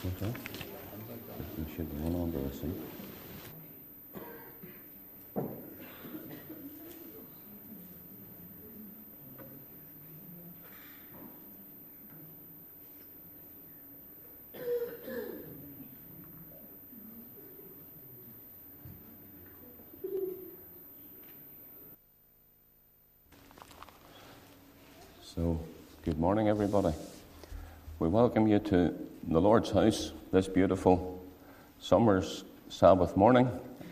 Okay. You should run on to this thing. So, good morning, everybody. We welcome you to the Lord's house this beautiful summer's Sabbath morning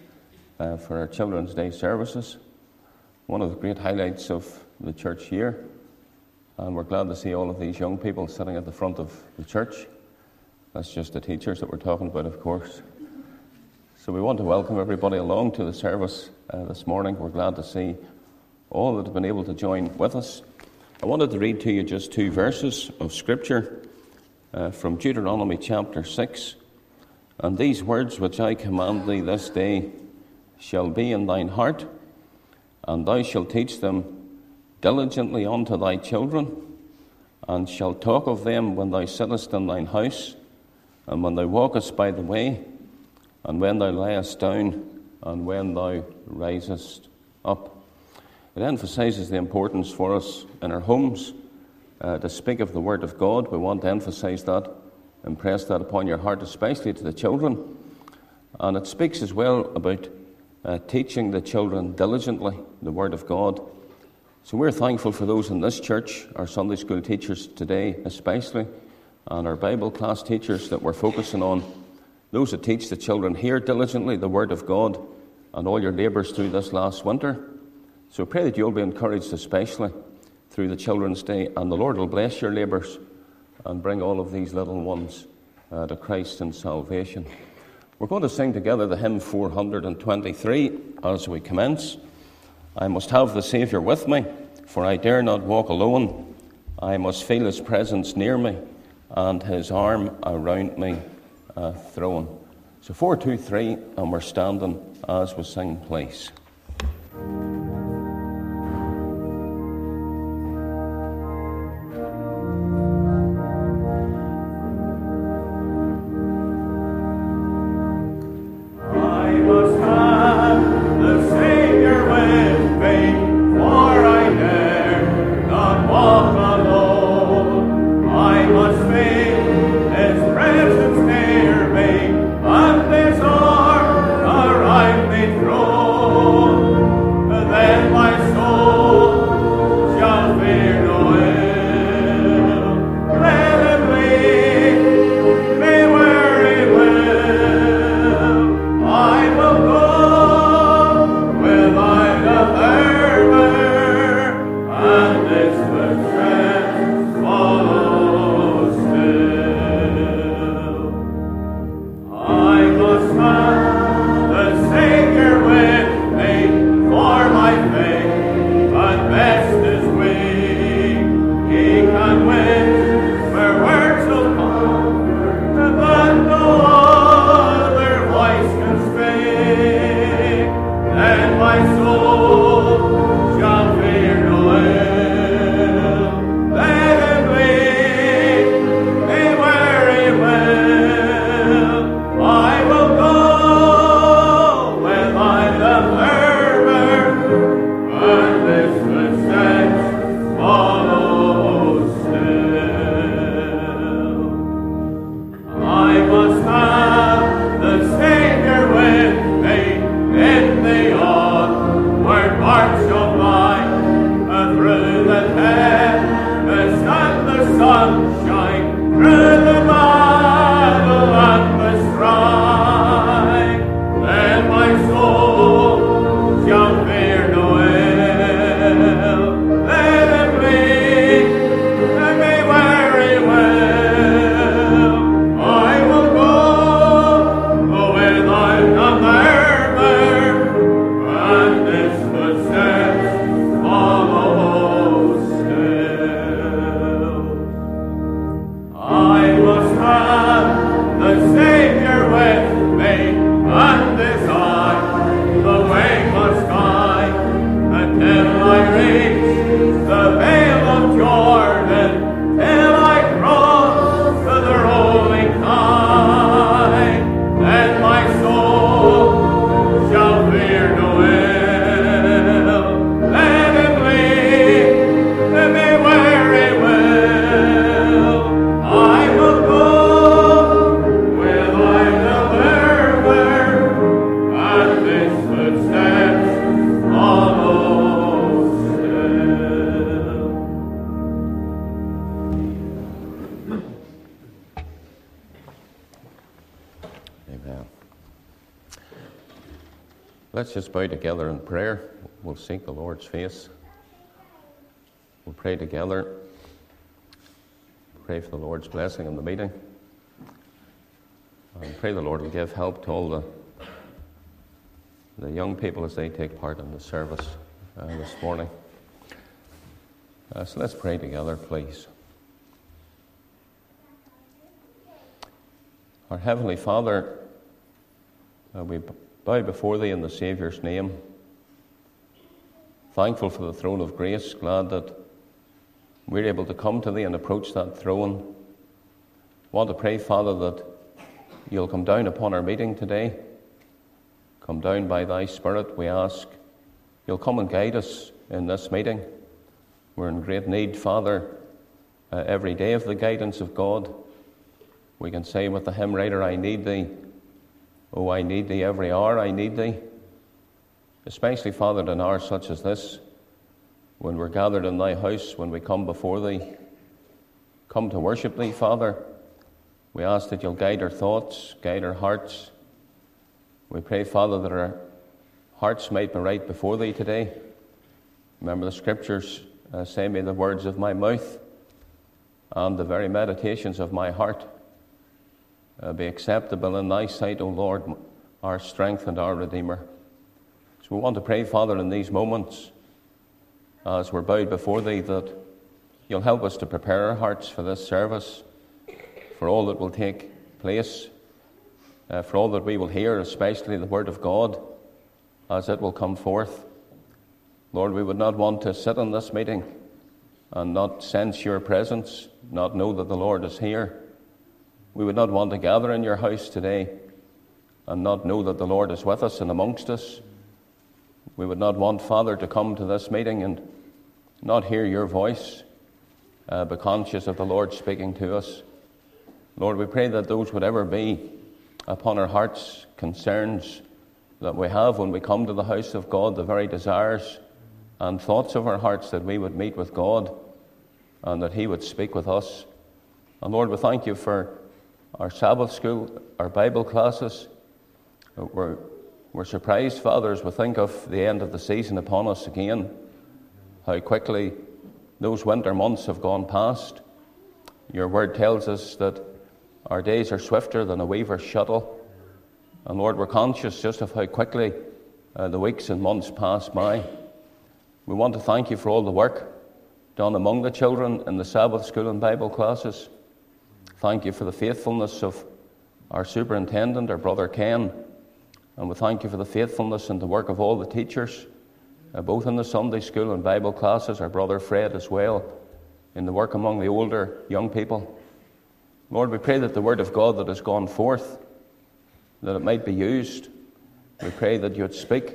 for our Children's Day services. One of the great highlights of the church year. And we're glad to see all of these young people sitting at the front of the church. That's just the teachers that we're talking about, of course. So we want to welcome everybody along to the service this morning. We're glad to see all that have been able to join with us. I wanted to read to you just two verses of Scripture from Deuteronomy chapter 6. And these words which I command thee this day shall be in thine heart, and thou shalt teach them diligently unto thy children, and shalt talk of them when thou sittest in thine house, and when thou walkest by the way, and when thou liest down, and when thou risest up. It emphasizes the importance for us in our homes to speak of the Word of God. We want to emphasize that, impress that upon your heart, especially to the children. And it speaks as well about teaching the children diligently the Word of God. So we're thankful for those in this church, our Sunday school teachers today especially, and our Bible class teachers that we're focusing on, those that teach the children here diligently the Word of God, and all your labours through this last winter. So pray that you'll be encouraged especially through the Children's Day, and the Lord will bless your labours and bring all of these little ones to Christ and salvation. We're going to sing together the hymn 423 as we commence. I must have the Saviour with me, for I dare not walk alone. I must feel His presence near me, and His arm around me thrown. So 423, and we're standing as we sing, please. There let's just bow together in prayer. We'll seek the Lord's face. We'll pray together. Pray for the Lord's blessing on the meeting. And pray the Lord will give help to all the young people as they take part in the service this morning. So let's pray together, please. Our Heavenly Father, we bow before Thee in the Saviour's name, thankful for the throne of grace, glad that we're able to come to Thee and approach that throne. Want to pray, Father, that You'll come down upon our meeting today. Come down by Thy Spirit, we ask. You'll come and guide us in this meeting. We're in great need, Father, every day of the guidance of God. We can say with the hymn writer, I need Thee. Oh, I need Thee every hour, I need Thee. Especially, Father, in hours such as this, when we're gathered in Thy house, when we come before Thee, come to worship Thee, Father. We ask that You'll guide our thoughts, guide our hearts. We pray, Father, that our hearts might be right before Thee today. Remember the Scriptures say, may the words of my mouth and the very meditations of my heart be acceptable in Thy sight, O Lord, our strength and our Redeemer. So we want to pray, Father, in these moments, as we're bowed before Thee, that You'll help us to prepare our hearts for this service, for all that will take place, for all that we will hear, especially the Word of God, as it will come forth. Lord, we would not want to sit in this meeting and not sense Your presence, not know that the Lord is here. We would not want to gather in Your house today and not know that the Lord is with us and amongst us. We would not want, Father, to come to this meeting and not hear Your voice, but conscious of the Lord speaking to us. Lord, we pray that those would ever be upon our hearts concerns that we have when we come to the house of God, the very desires and thoughts of our hearts, that we would meet with God and that He would speak with us. And Lord, we thank You for our Sabbath school, our Bible classes. We're surprised, Father, as we think of the end of the season upon us again, how quickly those winter months have gone past. Your word tells us that our days are swifter than a weaver's shuttle. And Lord, we're conscious just of how quickly the weeks and months pass by. We want to thank You for all the work done among the children in the Sabbath school and Bible classes. Thank You for the faithfulness of our superintendent, our brother Ken. And we thank You for the faithfulness and the work of all the teachers, both in the Sunday school and Bible classes, our brother Fred as well, in the work among the older young people. Lord, we pray that the Word of God that has gone forth, that it might be used. We pray that You would speak.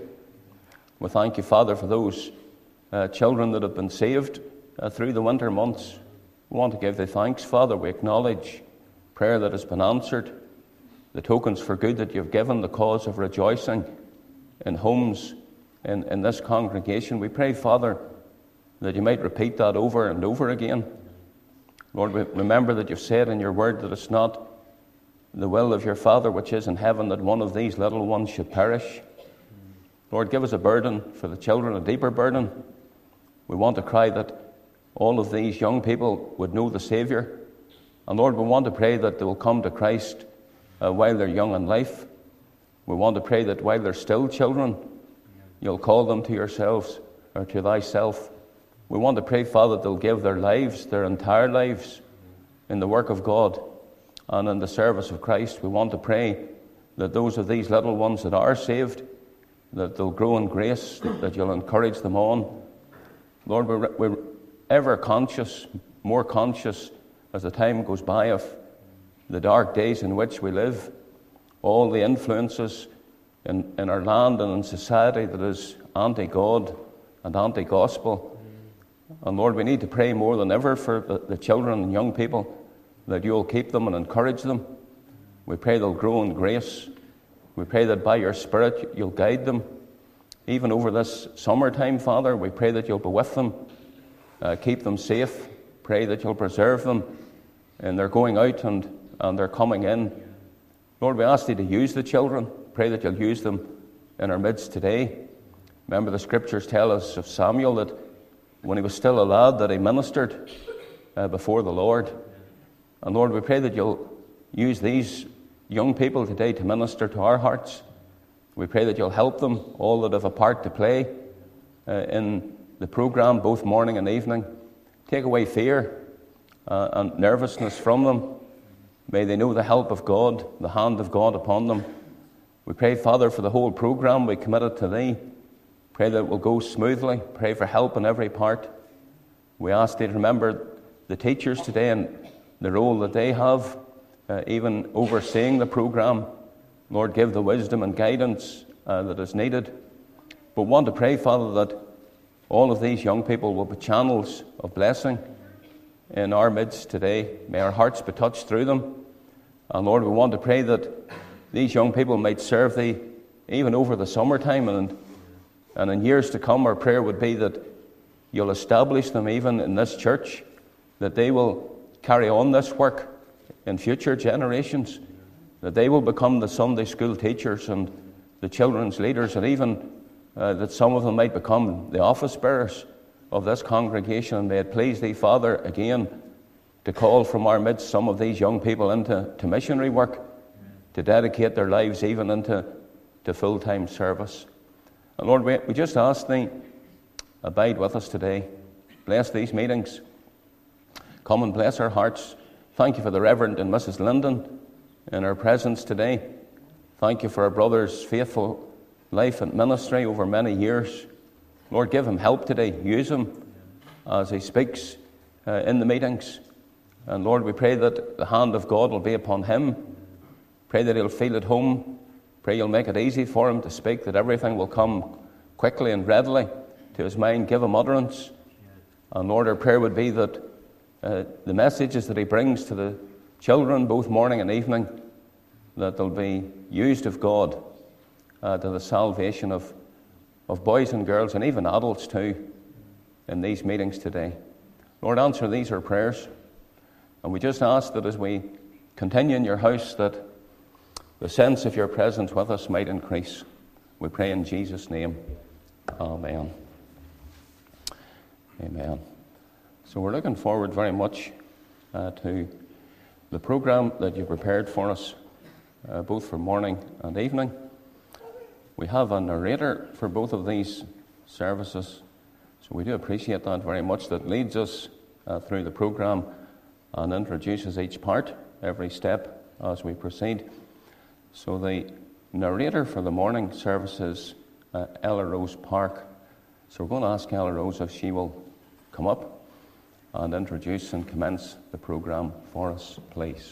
We thank You, Father, for those children that have been saved through the winter months. We want to give Thee thanks, Father. We acknowledge prayer that has been answered, the tokens for good that You've given, the cause of rejoicing in homes in this congregation. We pray, Father, that You might repeat that over and over again. Lord, we remember that You've said in Your word that it's not the will of Your Father which is in heaven that one of these little ones should perish. Lord, give us a burden for the children, a deeper burden. We want to cry that all of these young people would know the Saviour. And Lord, we want to pray that they will come to Christ while they're young in life. We want to pray that while they're still children, You'll call them to Yourselves, or to Thyself. We want to pray, Father, that they'll give their lives, their entire lives, in the work of God and in the service of Christ. We want to pray that those of these little ones that are saved, that they'll grow in grace, that You'll encourage them on. Lord, we're ever conscious, more conscious as the time goes by of the dark days in which we live, all the influences in our land and in society that is anti-God and anti-gospel. And Lord, we need to pray more than ever for the children and young people, that You'll keep them and encourage them. We pray they'll grow in grace. We pray that by Your Spirit You'll guide them. Even over this summertime, Father, we pray that You'll be with them, keep them safe. Pray that You'll preserve them in their going out and their coming in. Lord, we ask Thee to use the children. Pray that You'll use them in our midst today. Remember, the scriptures tell us of Samuel that when he was still a lad that he ministered before the Lord. And Lord, we pray that you'll use these young people today to minister to our hearts. We pray that you'll help them, all that have a part to play in the program, both morning and evening. Take away fear and nervousness from them. May they know the help of God, the hand of God upon them. We pray, Father, for the whole program. We commit it to Thee. Pray that it will go smoothly. Pray for help in every part. We ask Thee to remember the teachers today and the role that they have, even overseeing the program. Lord, give the wisdom and guidance that is needed. But want to pray, Father, that all of these young people will be channels of blessing in our midst today. May our hearts be touched through them. And Lord, we want to pray that these young people might serve Thee even over the summertime and in years to come. Our prayer would be that you'll establish them even in this church, that they will carry on this work in future generations, that they will become the Sunday school teachers and the children's leaders, and even that some of them might become the office bearers of this congregation. And may it please Thee, Father, again, to call from our midst some of these young people into missionary work, to dedicate their lives even into full-time service. And Lord, we just ask Thee, abide with us today. Bless these meetings. Come and bless our hearts. Thank You for the Reverend and Mrs. Linden in our presence today. Thank You for our brother's faithful life and ministry over many years. Lord, give him help today. Use him as he speaks in the meetings. And Lord, we pray that the hand of God will be upon him. Pray that he'll feel at home. Pray You'll make it easy for him to speak, that everything will come quickly and readily to his mind. Give him utterance. And Lord, our prayer would be that the messages that he brings to the children, both morning and evening, that they'll be used of God to the salvation of boys and girls, and even adults too, in these meetings today. Lord, answer these our prayers. And we just ask that as we continue in Your house, that the sense of Your presence with us might increase. We pray in Jesus' name. Amen. Amen. So we're looking forward very much to the program that you prepared for us, both for morning and evening. We have a narrator for both of these services, so we do appreciate that very much, that leads us through the program and introduces each part, every step as we proceed. So the narrator for the morning service is Ella Rose Park. So we're going to ask Ella Rose if she will come up and introduce and commence the program for us, please.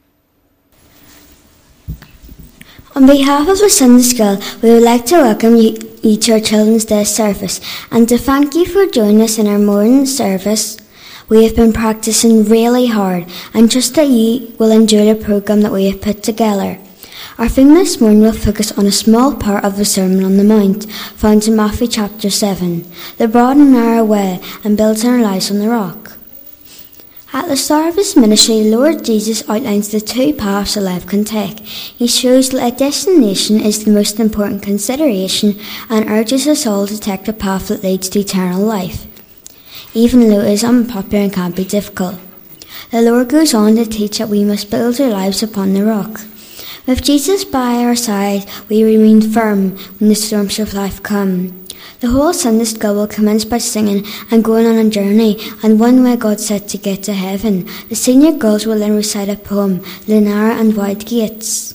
On behalf of the Sunday School, we would like to welcome you to our Children's Day service and to thank you for joining us in our morning service. We have been practicing really hard and trust that you will enjoy the programme that we have put together. Our theme this morning will focus on a small part of the Sermon on the Mount, found in Matthew chapter 7, the broad and narrow way, and builds our lives on the rock. At the start of his ministry, Lord Jesus outlines the two paths a life can take. He shows that a destination is the most important consideration and urges us all to take the path that leads to eternal life, even though it is unpopular and can be difficult. The Lord goes on to teach that we must build our lives upon the rock. With Jesus by our side, we remain firm when the storms of life come. The whole Sunday School will commence by singing and going on a journey, and one way God said to get to heaven. The senior girls will then recite a poem, The Narrow and Wide Gates.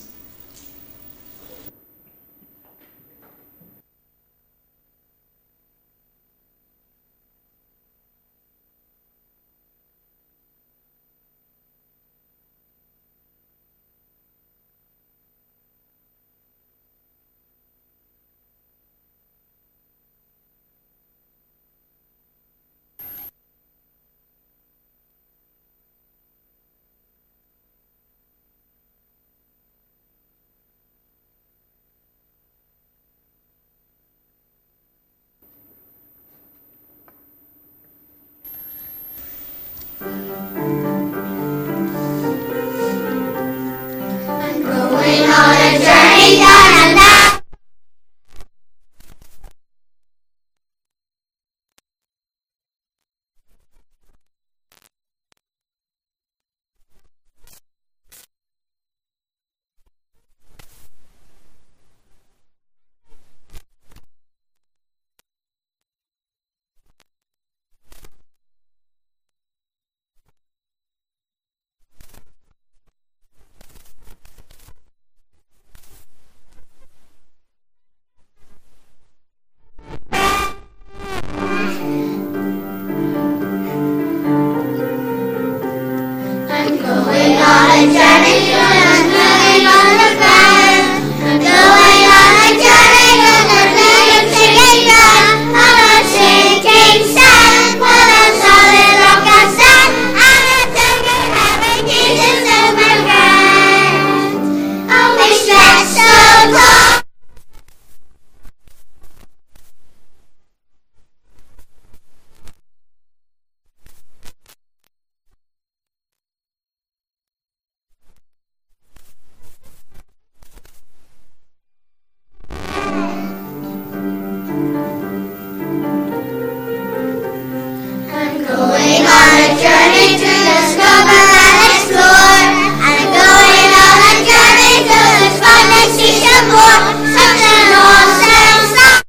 for such an awesome sight.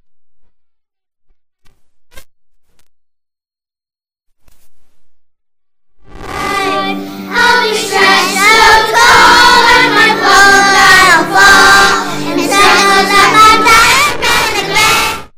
I'll be stretched so tall and my clothes I'll fall and circles up my back and the ground.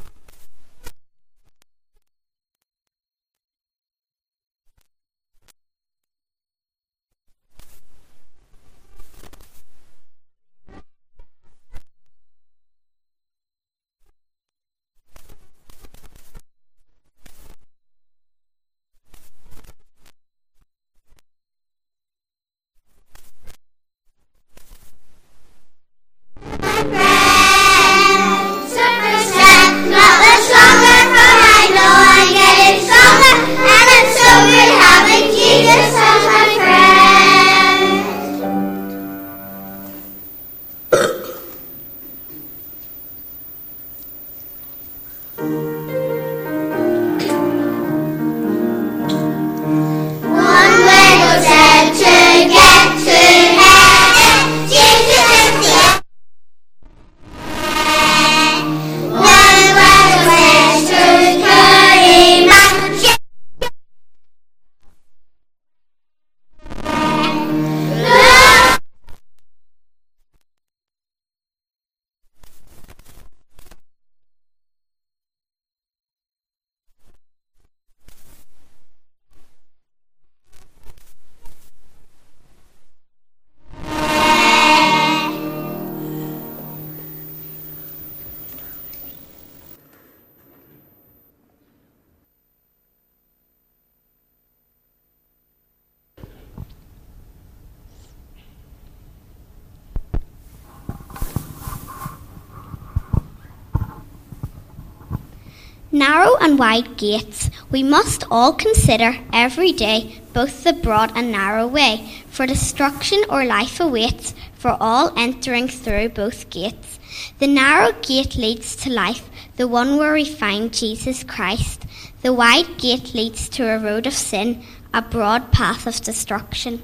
Narrow and wide gates. We must all consider every day both the broad and narrow way, for destruction or life awaits for all entering through both gates. The narrow gate leads to life, the one where we find Jesus Christ. The wide gate leads to a road of sin, a broad path of destruction.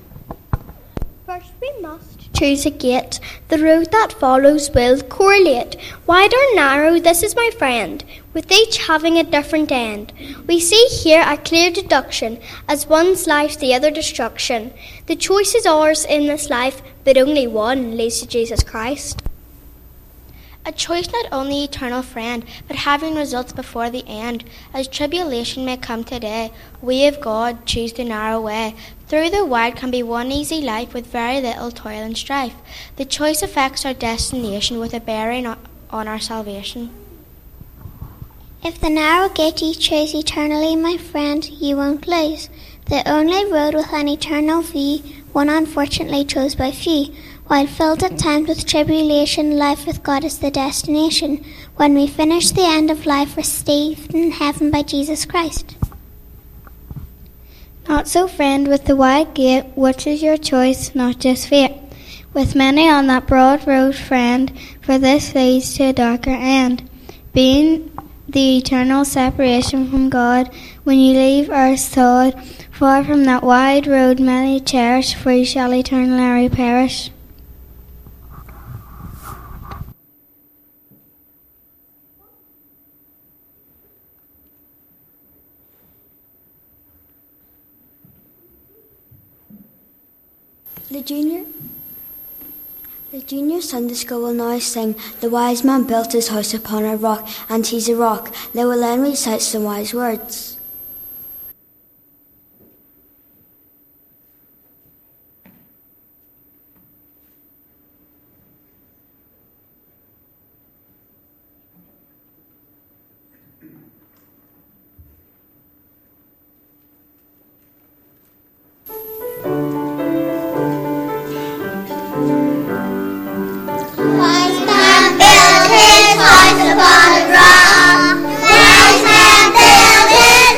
First we must choose a gate. The road that follows will correlate. Wide or narrow, this is my friend, with each having a different end. We see here a clear deduction, as one's life the other destruction. The choice is ours in this life, but only one leads to Jesus Christ. A choice not only eternal friend, but having results before the end. As tribulation may come today, we of God choose the narrow way. Through the wide can be one easy life with very little toil and strife. The choice affects our destination with a bearing on our salvation. If the narrow gate you choose eternally, my friend, you won't lose. The only road with an eternal view, one unfortunately chose by few. While filled at times with tribulation, life with God is the destination. When we finish the end of life, received in heaven by Jesus Christ. Not so, friend, with the wide gate, which is your choice, not just fate. With many on that broad road, friend, for this leads to a darker end. Being the eternal separation from God, when you leave earth's sod, far from that wide road many cherish, for you shall eternally perish. The junior Sunday school will now sing The Wise Man Built His House Upon a Rock, and He's a Rock. They will then recite some wise words. Upon a rock, wise man built his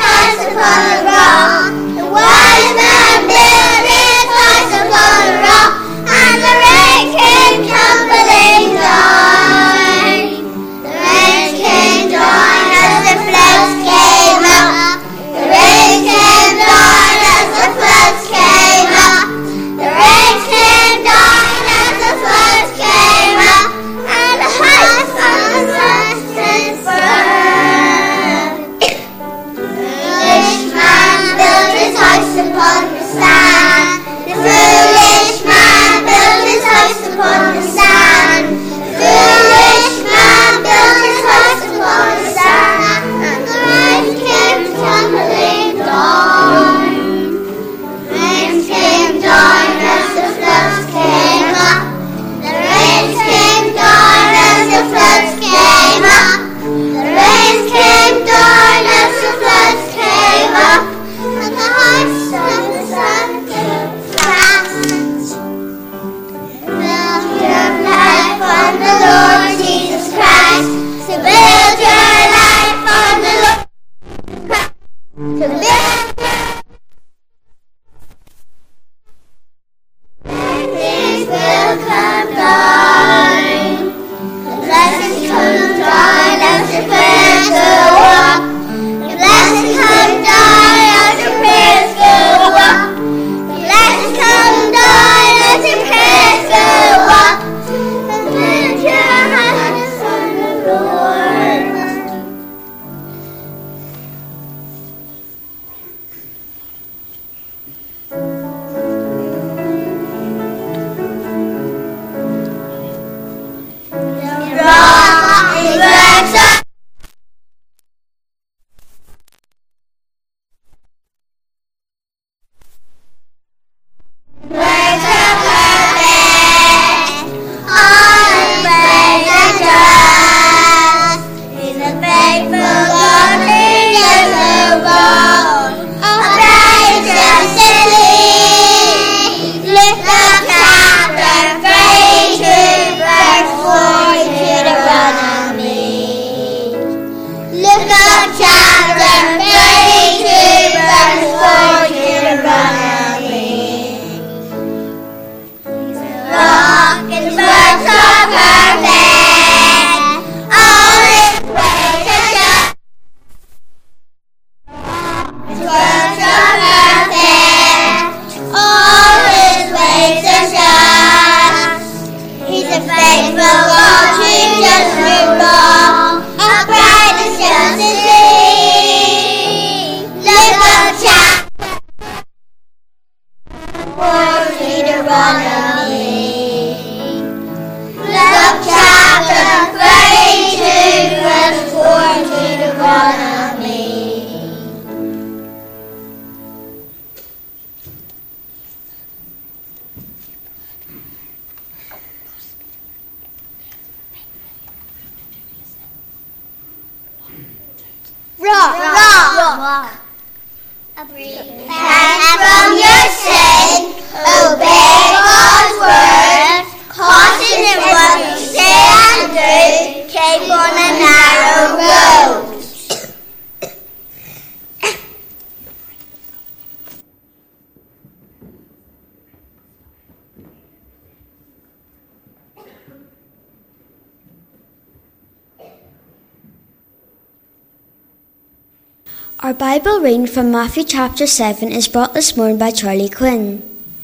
Blessings will come down. The blessings come down as your prayers go up. The blessings come down as your prayers go up. The blessings come down as your prayers go up. And lift your hands on the Lord. The rock is works up. Works are perfect. All his ways are just. He's a faithful God who does no wrong. Upright just to lead. Lift up chapter 32, verse 4 to Deuteronomy. Look up chapter 32, verse 4 to Deuteronomy. Rock and works are perfect. All his ways are just. His works are perfect. All his ways are just. He's a faithful God who does no wrong. Upright and just as he. Look up chapter 4 to Deuteronomy. Look up chapter 32, verse 4 to Deuteronomy. Rock. Repent from your sin, obey God's word, caution in what you say and do, keep on a narrow road. Our Bible reading from Matthew chapter 7 is brought this morning by Charlie Quinn.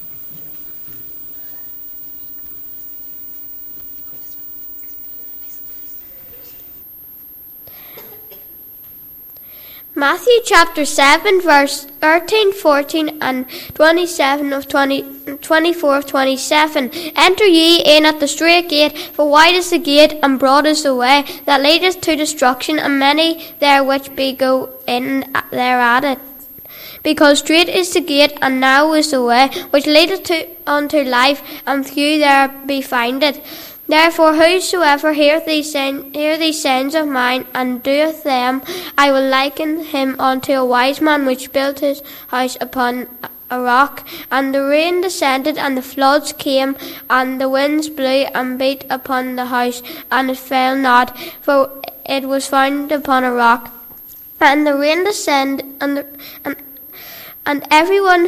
Matthew chapter 7, verse 13, 14 and 27 of 24 of 27. Enter ye in at the strait gate, for wide is the gate, and broad is the way that leadeth to destruction, and many there which be go in there at it. Because strait is the gate, and narrow is the way which leadeth unto life, and few there be find it. Therefore whosoever heareth these sayings of mine, and doeth them, I will liken him unto a wise man which built his house upon a rock. And the rain descended, and the floods came, and the winds blew and beat upon the house, and it fell not, for it was founded upon a rock. And the rain descended, and everyone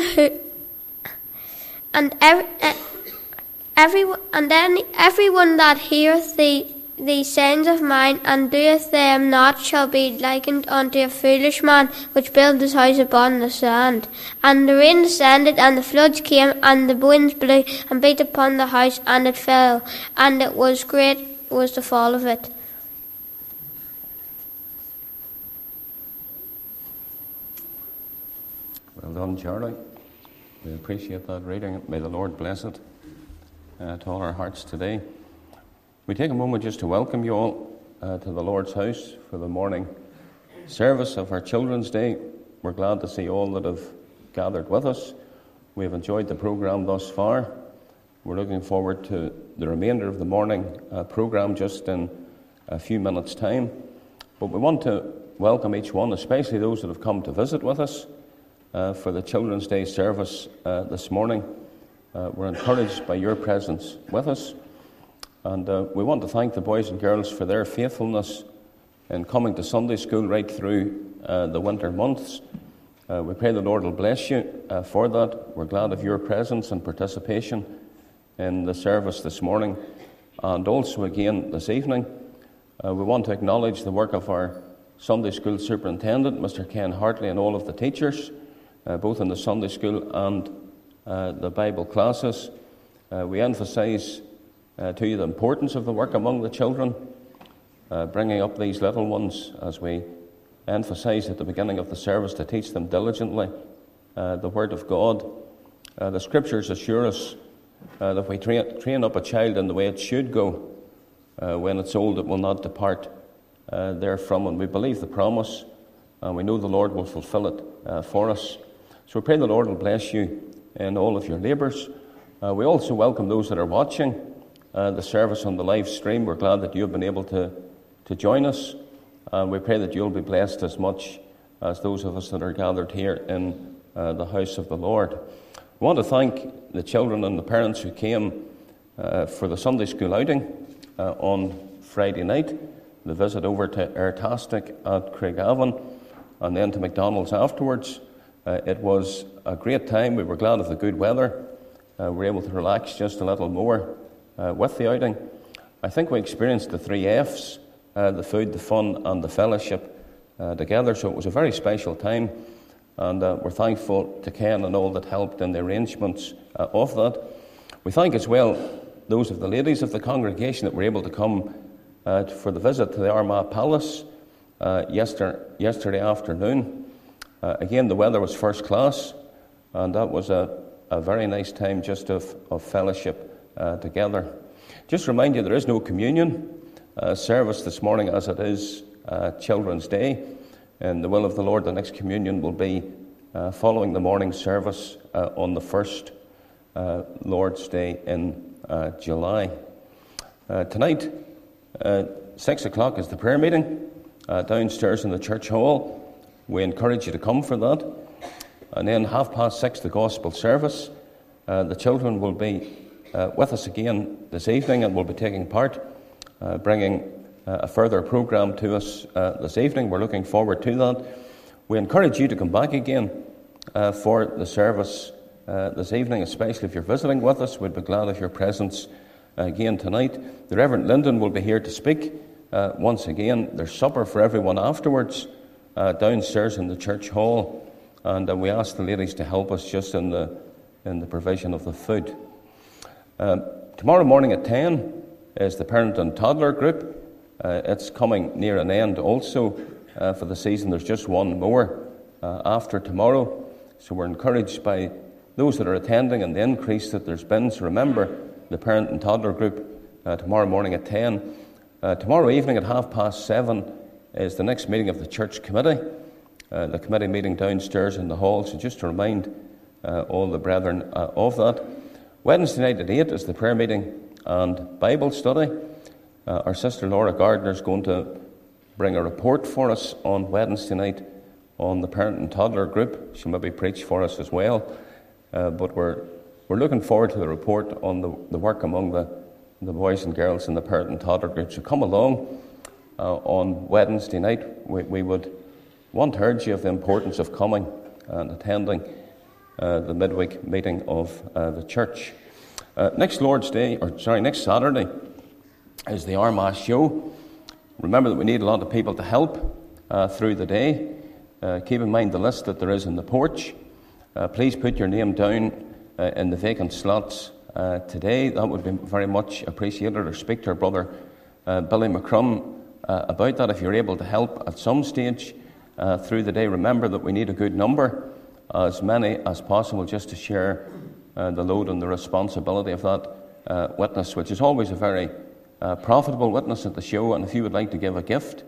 that heareth these sayings of mine, and doeth them not, shall be likened unto a foolish man which built his house upon the sand. And the rain descended, and the floods came, and the winds blew and beat upon the house, and it fell, and it was great was the fall of it. Well done, Charlie. We appreciate that reading. May the Lord bless it to all our hearts today. We take a moment just to welcome you all to the Lord's house for the morning service of our Children's Day. We're glad to see all that have gathered with us. We have enjoyed the programme thus far. We're looking forward to the remainder of the morning programme just in a few minutes' time. But we want to welcome each one, especially those that have come to visit with us for the Children's Day service this morning. We're encouraged by your presence with us. And we want to thank the boys and girls for their faithfulness in coming to Sunday school right through the winter months. We pray the Lord will bless you for that. We're glad of your presence and participation in the service this morning and also again this evening. We want to acknowledge the work of our Sunday School Superintendent, Mr. Ken Hartley, and all of the teachers, both in the Sunday School and the Bible classes. We emphasise to you the importance of the work among the children, bringing up these little ones, as we emphasise at the beginning of the service, to teach them diligently the Word of God. The Scriptures assure us that if we train up a child in the way it should go, when it's old it will not depart therefrom. And we believe the promise, and we know the Lord will fulfil it for us. So we pray the Lord will bless you in all of your labours. We also welcome those that are watching the service on the live stream. We're glad that you've been able to join us. And we pray that you'll be blessed as much as those of us that are gathered here in the house of the Lord. We want to thank the children and the parents who came for the Sunday school outing on Friday night, the visit over to Airtastic at Craigavon, and then to McDonald's afterwards. It was a great time. We were glad of the good weather. We were able to relax just a little more with the outing. I think we experienced the 3 F's, the food, the fun, and the fellowship together. So it was a very special time, and we're thankful to Ken and all that helped in the arrangements of that. We thank as well those of the ladies of the congregation that were able to come for the visit to the Armagh Palace yesterday afternoon. Again, the weather was first class, and that was a very nice time just of fellowship together. Just remind you, there is no communion service this morning, as it is Children's Day. And the will of the Lord, the next communion will be following the morning service on the first Lord's Day in July. Tonight, 6 o'clock is the prayer meeting downstairs in the church hall. We encourage you to come for that. And then 6:30, the gospel service. The children will be with us again this evening and will be taking part, bringing a further programme to us this evening. We're looking forward to that. We encourage you to come back again for the service this evening, especially if you're visiting with us. We'd be glad of your presence again tonight. The Reverend Linden will be here to speak once again. There's supper for everyone afterwards downstairs in the church hall, and we ask the ladies to help us just in the provision of the food. Tomorrow morning at 10 is the parent and toddler group. It's coming near an end also for the season. There's just one more after tomorrow. So we're encouraged by those that are attending and the increase that there's been. So remember the parent and toddler group tomorrow morning at 10. Tomorrow evening at 7:30 is the next meeting of the church committee. The committee meeting downstairs in the hall. So just to remind all the brethren of that. Wednesday night at 8 is the prayer meeting and Bible study. Our sister Laura Gardner is going to bring a report for us on Wednesday night on the parent and toddler group. She'll maybe preach for us as well. But we're looking forward to the report on the work among the boys and girls in the parent and toddler group. So come along on Wednesday night. We would want to urge you of the importance of coming and attending the midweek meeting of the church. Next Saturday is the Armagh show. Remember that we need a lot of people to help through the day. Keep in mind the list that there is in the porch. Please put your name down in the vacant slots today. That would be very much appreciated. Or speak to our brother Billy McCrum about that if you're able to help at some stage through the day. Remember that we need a good number, as many as possible, just to share the load and the responsibility of that witness, which is always a very profitable witness at the show. And if you would like to give a gift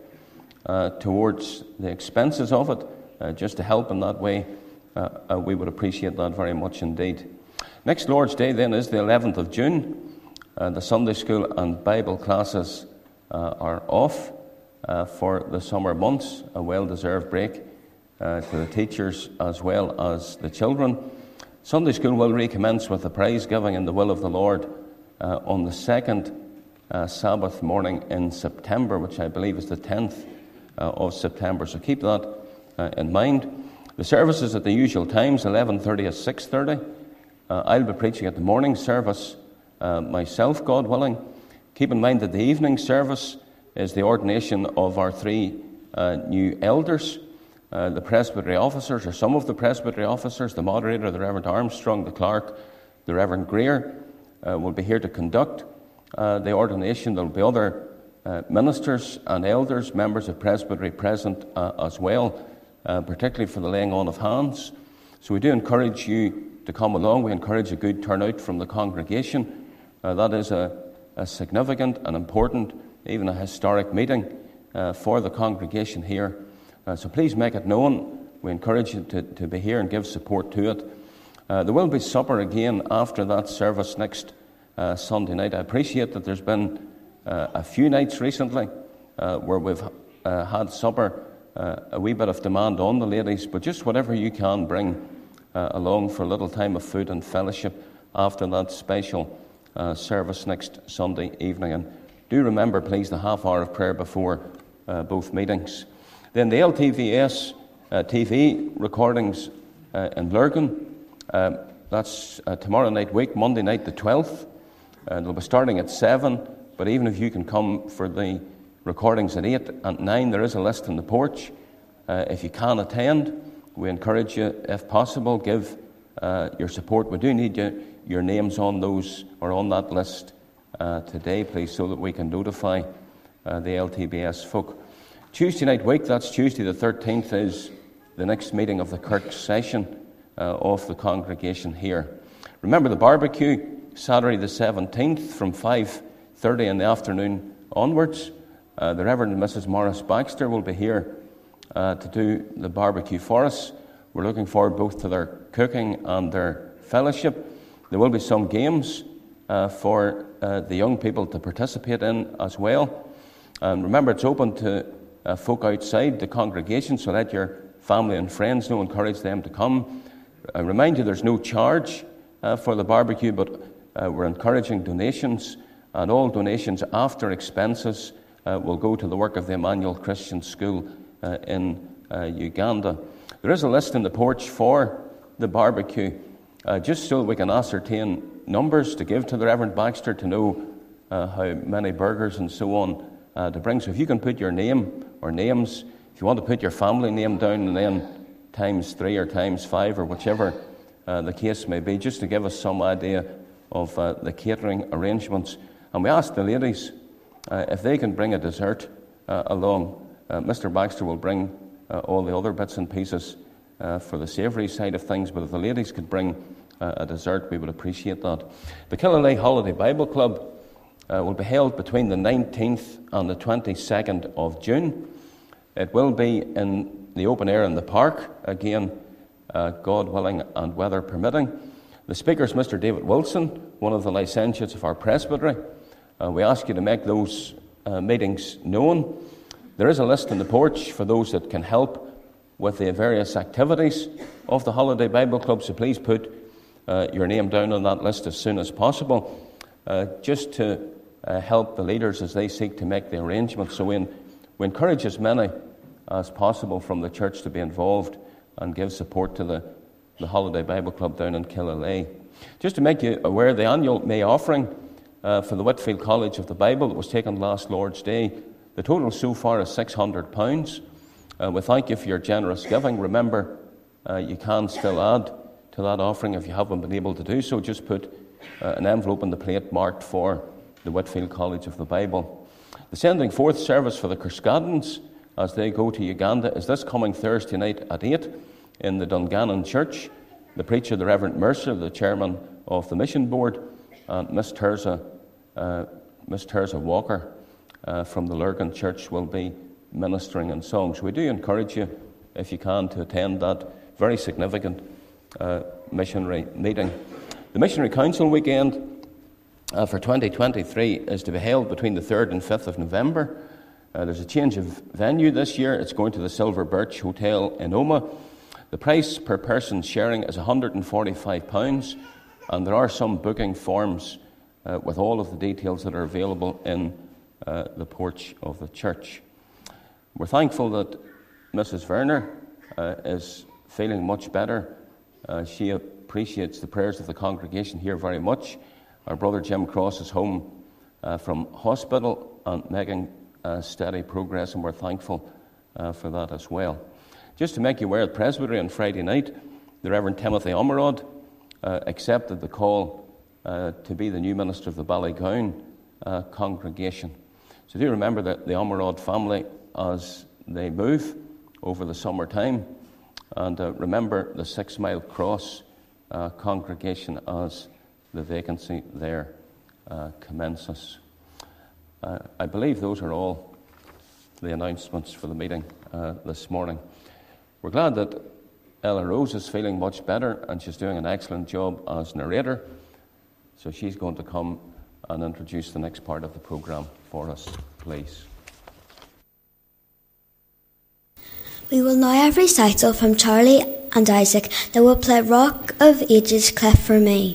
towards the expenses of it, just to help in that way, we would appreciate that very much indeed. Next Lord's Day then is the 11th of June. The Sunday school and Bible classes are off for the summer months, a well-deserved break to the teachers as well as the children. Sunday school will recommence with the prize giving in the will of the Lord on the second Sabbath morning in September, which I believe is the 10th of September. So keep that in mind. The service is at the usual times, 11:30 and 6:30. I'll be preaching at the morning service myself, God willing. Keep in mind that the evening service is the ordination of our 3 new elders. The presbytery officers, or some of the presbytery officers, the moderator, the Reverend Armstrong, the clerk, the Reverend Greer, will be here to conduct the ordination. There will be other ministers and elders, members of presbytery present as well, particularly for the laying on of hands. So we do encourage you to come along. We encourage a good turnout from the congregation. That is a significant and important, even a historic meeting for the congregation here. So please make it known. We encourage you to be here and give support to it. There will be supper again after that service next Sunday night. I appreciate that there's been a few nights recently where we've had supper, a wee bit of demand on the ladies, but just whatever you can bring along for a little time of food and fellowship after that special service next Sunday evening. And do remember, please, the half hour of prayer before both meetings. Then the LTVS TV recordings in Lurgan, that's tomorrow night week, Monday night the 12th. They'll be starting at 7, but even if you can come for the recordings at 8 and 9, there is a list in the porch. If you can attend, we encourage you, if possible, give your support. We do need your names on those or on that list today, please, so that we can notify the LTBS folk. Tuesday night week, that's Tuesday the 13th, is the next meeting of the Kirk session of the congregation here. Remember the barbecue, Saturday the 17th from 5:30 in the afternoon onwards. The Reverend and Mrs. Morris Baxter will be here to do the barbecue for us. We're looking forward both to their cooking and their fellowship. There will be some games for the young people to participate in as well. And remember, it's open to folk outside the congregation, so let your family and friends know, encourage them to come. I remind you there's no charge for the barbecue, but we're encouraging donations, and all donations after expenses will go to the work of the Emmanuel Christian School in Uganda. There is a list in the porch for the barbecue, just so we can ascertain numbers to give to the Reverend Baxter to know how many burgers and so on to bring. So if you can put your name or names, if you want to put your family name down and then times 3 or times 5 or whichever the case may be, just to give us some idea of the catering arrangements. And we ask the ladies if they can bring a dessert along. Mr. Baxter will bring all the other bits and pieces for the savoury side of things, but if the ladies could bring a dessert, we would appreciate that. The Killalay Holiday Bible Club will be held between the 19th and the 22nd of June. It will be in the open air in the park, again, God willing and weather permitting. The speaker is Mr. David Wilson, one of the licentiates of our presbytery. We ask you to make those meetings known. There is a list in the porch for those that can help with the various activities of the Holiday Bible Club, so please put your name down on that list as soon as possible, just to help the leaders as they seek to make the arrangements. So we encourage as many as possible from the church to be involved and give support to the Holiday Bible Club down in Killalay. Just to make you aware, the annual May offering for the Whitfield College of the Bible that was taken last Lord's Day, the total so far is £600. We thank you for your generous giving. Remember, you can still add to that offering if you haven't been able to do so. Just put an envelope on the plate marked for the Whitfield College of the Bible. The sending forth service for the Kerskadens as they go to Uganda is this coming Thursday night at 8 in the Dungannon Church. The preacher, the Reverend Mercer, the chairman of the mission board, and Miss Terza Walker from the Lurgan Church will be ministering in song. So we do encourage you, if you can, to attend that very significant missionary meeting. The Missionary Council weekend for 2023 is to be held between the 3rd and 5th of November. There's a change of venue this year. It's going to the Silver Birch Hotel in Omagh. The price per person sharing is £145, and there are some booking forms with all of the details that are available in the porch of the church. We're thankful that Mrs. Werner is feeling much better. She appreciates the prayers of the congregation here very much. Our brother Jim Cross is home from hospital and making steady progress, and we're thankful for that as well. Just to make you aware, at Presbytery on Friday night, the Reverend Timothy Omerod accepted the call to be the new minister of the Ballygown congregation. So do remember that the Omerod family as they move over the summertime, and remember the 6 Mile Cross congregation as the vacancy there commences. I believe those are all the announcements for the meeting this morning. We're glad that Ella Rose is feeling much better, and she's doing an excellent job as narrator. So she's going to come and introduce the next part of the programme for us, please. We will now have recital from Charlie and Isaac that will play Rock of Ages, Cleft for Me.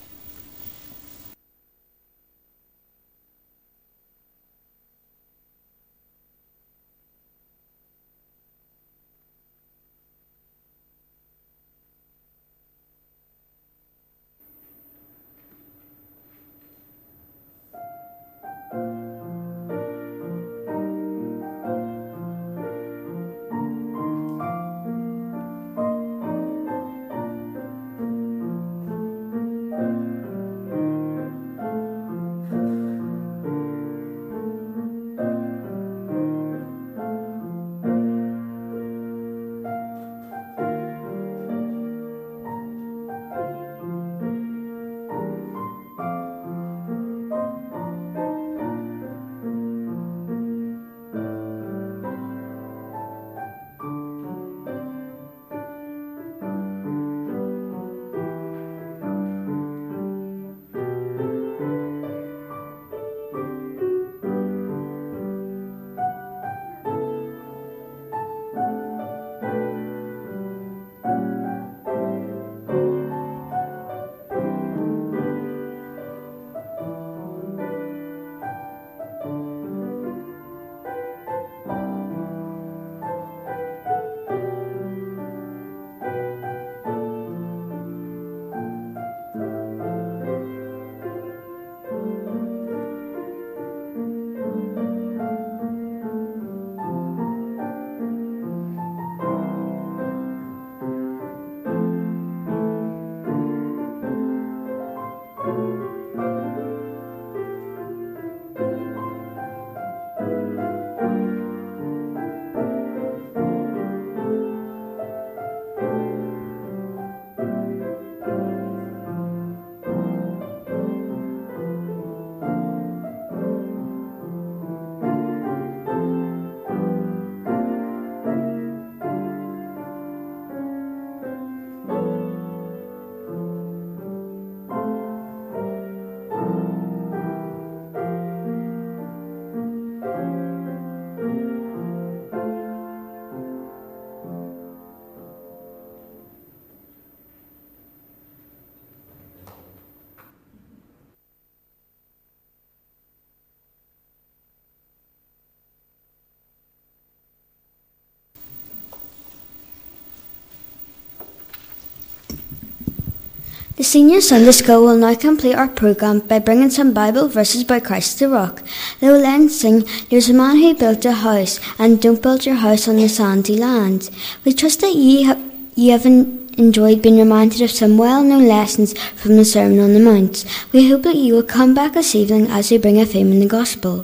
The Senior Sunday School will now complete our programme by bringing some Bible verses by Christ the Rock. They will then sing There's a Man Who Built a House, and Don't Build Your House on the Sandy Land. We trust that you have enjoyed being reminded of some well-known lessons from the Sermon on the Mount. We hope that you will come back this evening as we bring a theme in the Gospel.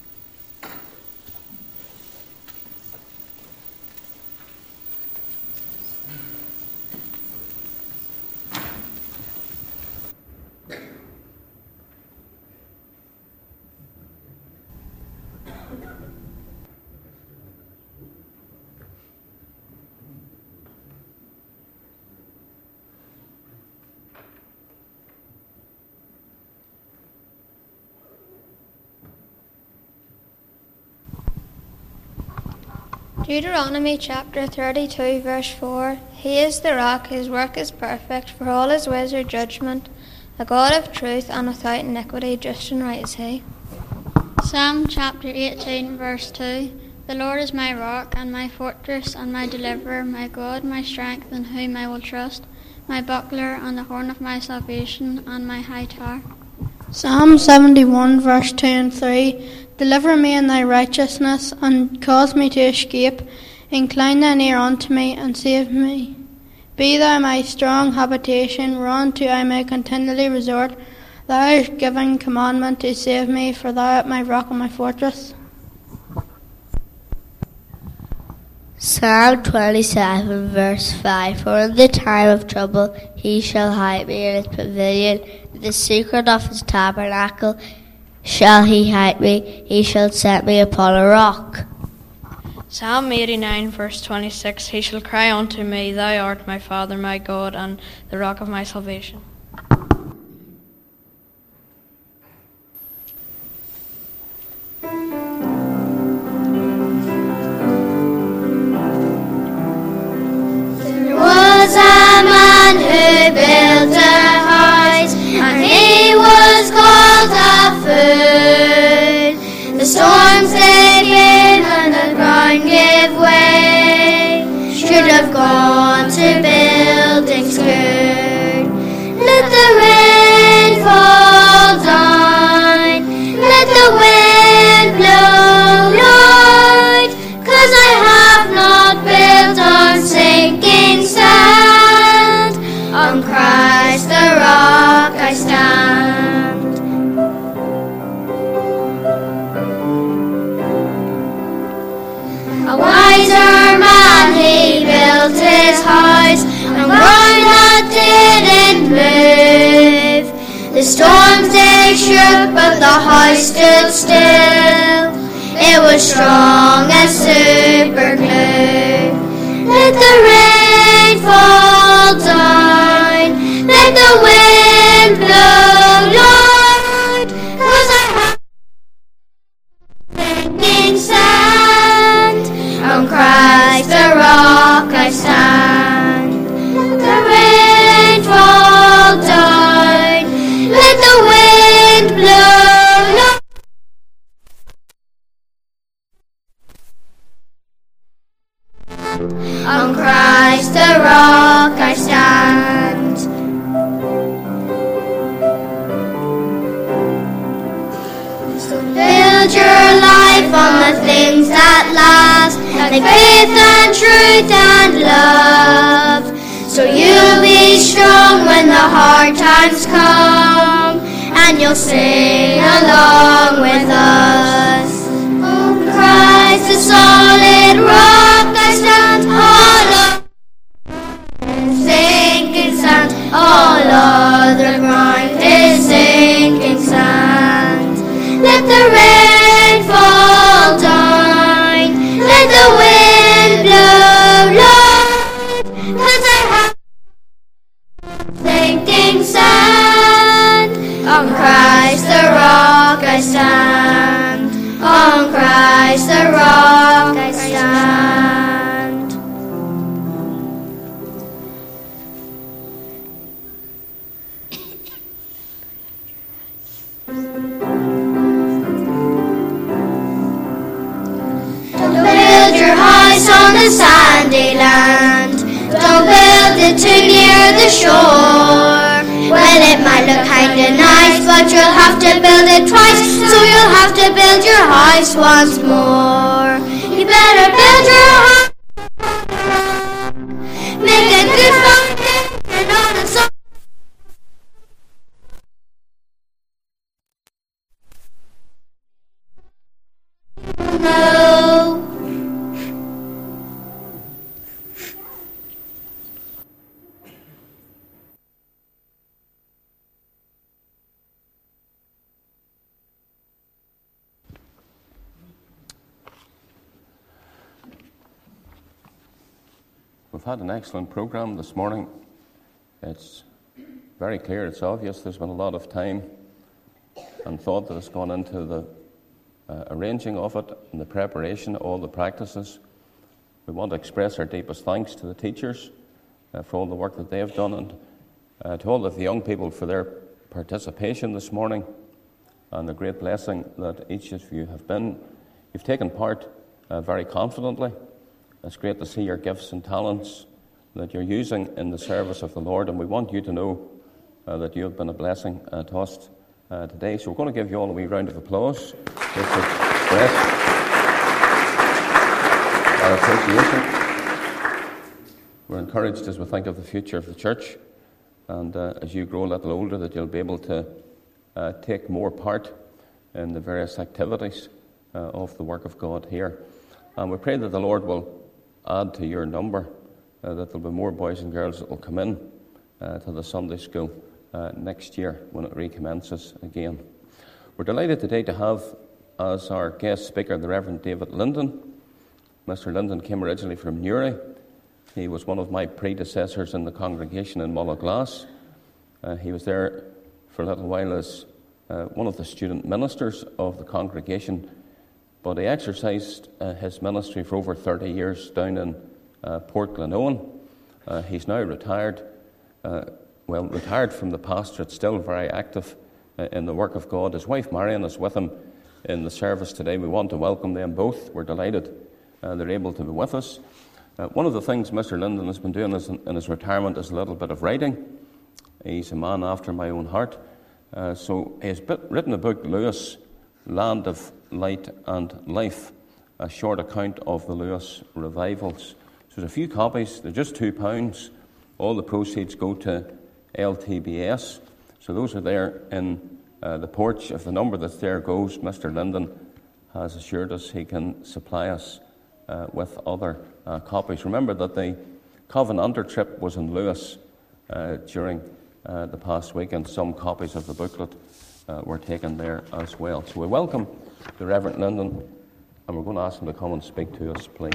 Deuteronomy chapter 32 verse 4. He is the rock, his work is perfect, for all his ways are judgment, a God of truth and without iniquity, just and right is he. Psalm chapter 18 verse 2. The Lord is my rock and my fortress and my deliverer, my God, my strength, in whom I will trust, my buckler and the horn of my salvation and my high tower. Psalm 71 verse 2 and 3. Deliver me in thy righteousness, and cause me to escape. Incline thine ear unto me, and save me. Be thou my strong habitation, whereunto I may continually resort. Thou hast given commandment to save me, for thou art my rock and my fortress. Psalm 27 verse 5. For in the time of trouble he shall hide me in his pavilion. In the secret of his tabernacle shall he hide me. He shall set me upon a rock. Psalm 89 verse 26. He shall cry unto me, Thou art my Father, my God, and the rock of my salvation. Built a house, and he was called a fool. The storms they came and the ground gave way. Should have gone to building school. Let the rain fall down, let the wind blow, Lord, 'cause I have not built on sinking sand. On Christ the rock I stand. A wiser man, he built his house on ground that didn't move. The storms they shook, but the house stood still. It was strong as super glue. Let the rain fall down, let the wind blow, Lord, 'cause I have sinking sand. On Christ the rock I stand. Let the rain fall down, let the wind blow, Lord. On Christ the rock I stand. So build your life on the things that last, like faith and truth and love. So you'll be strong when the hard times come, and you'll sing along with us. On Christ the solid rock I stand. All of sinking sand, all other ground is sinking sand. Let the rain fall down, let the wind blow, Lord, 'cause I have sinking sand. On Christ the rock I stand. On Christ the rock I stand. Don't build your house on the sandy land. Don't build it too near the shore. Well, it might look kinda nice, but you'll have to build it twice, so you'll have to build your house once more. You better build your house, make a good foundation on the soil. No. We've had an excellent program this morning. It's very clear, it's obvious there's been a lot of time and thought that has gone into the arranging of it and the preparation, all the practices. We want to express our deepest thanks to the teachers for all the work that they have done, and to all of the young people for their participation this morning, and the great blessing that each of you have been. You've taken part very confidently. It's great to see your gifts and talents that you're using in the service of the Lord, and we want you to know that you have been a blessing to us today. So we're going to give you all a wee round of applause. Just to express our appreciation. We're encouraged as we think of the future of the church, and as you grow a little older, that you'll be able to take more part in the various activities of the work of God here. And we pray that the Lord will add to your number, that there'll be more boys and girls that will come in to the Sunday school next year when it recommences again. We're delighted today to have as our guest speaker the Reverend David Linden. Mr. Linden came originally from Newry. He was one of my predecessors in the congregation in Mullaglass. He was there for a little while as one of the student ministers of the congregation, but he exercised his ministry for over 30 years down in Port Glenowin. He's now retired, retired from the pastorate, still very active in the work of God. His wife Marion is with him in the service today. We want to welcome them both. We're delighted they're able to be with us. One of the things Mr. Linden has been doing in his retirement is a little bit of writing. He's a man after my own heart. So he has written a book, Lewis, Land of Light and Life, a short account of the Lewis revivals. So there's a few copies. They're just £2. All the proceeds go to LTBS. So those are there in the porch. If the number that's there goes, Mr. Linden has assured us he can supply us with other copies. Remember that the Covenanter trip was in Lewis during the past week, and some copies of the booklet were taken there as well. So we welcome the Reverend Linden, and we're going to ask him to come and speak to us, please.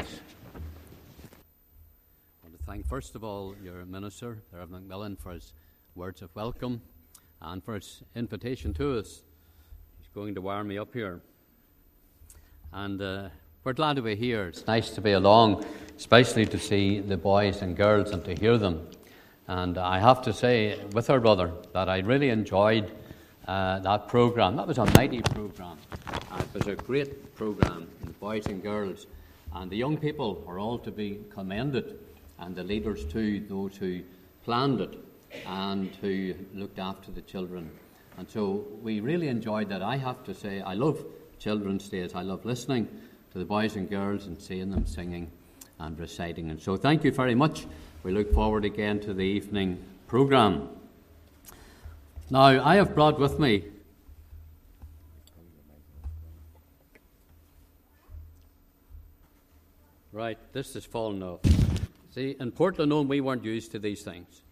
I want to thank, first of all, your minister, the Reverend Macmillan, for his words of welcome and for his invitation to us. He's going to wire me up here. And we're glad to be here. It's nice to be along, especially to see the boys and girls and to hear them. And I have to say, with our brother, that I really enjoyed that program. That was a mighty program. It was a great program, the boys and girls. And the young people are all to be commended, and the leaders too, those who planned it and who looked after the children. And so we really enjoyed that. I have to say, I love Children's Days. I love listening to the boys and girls and seeing them singing and reciting. And so thank you very much. We look forward again to the evening program. Now, I have brought with me right, this is fallen off. See, in Port Glenowin we weren't used to these things.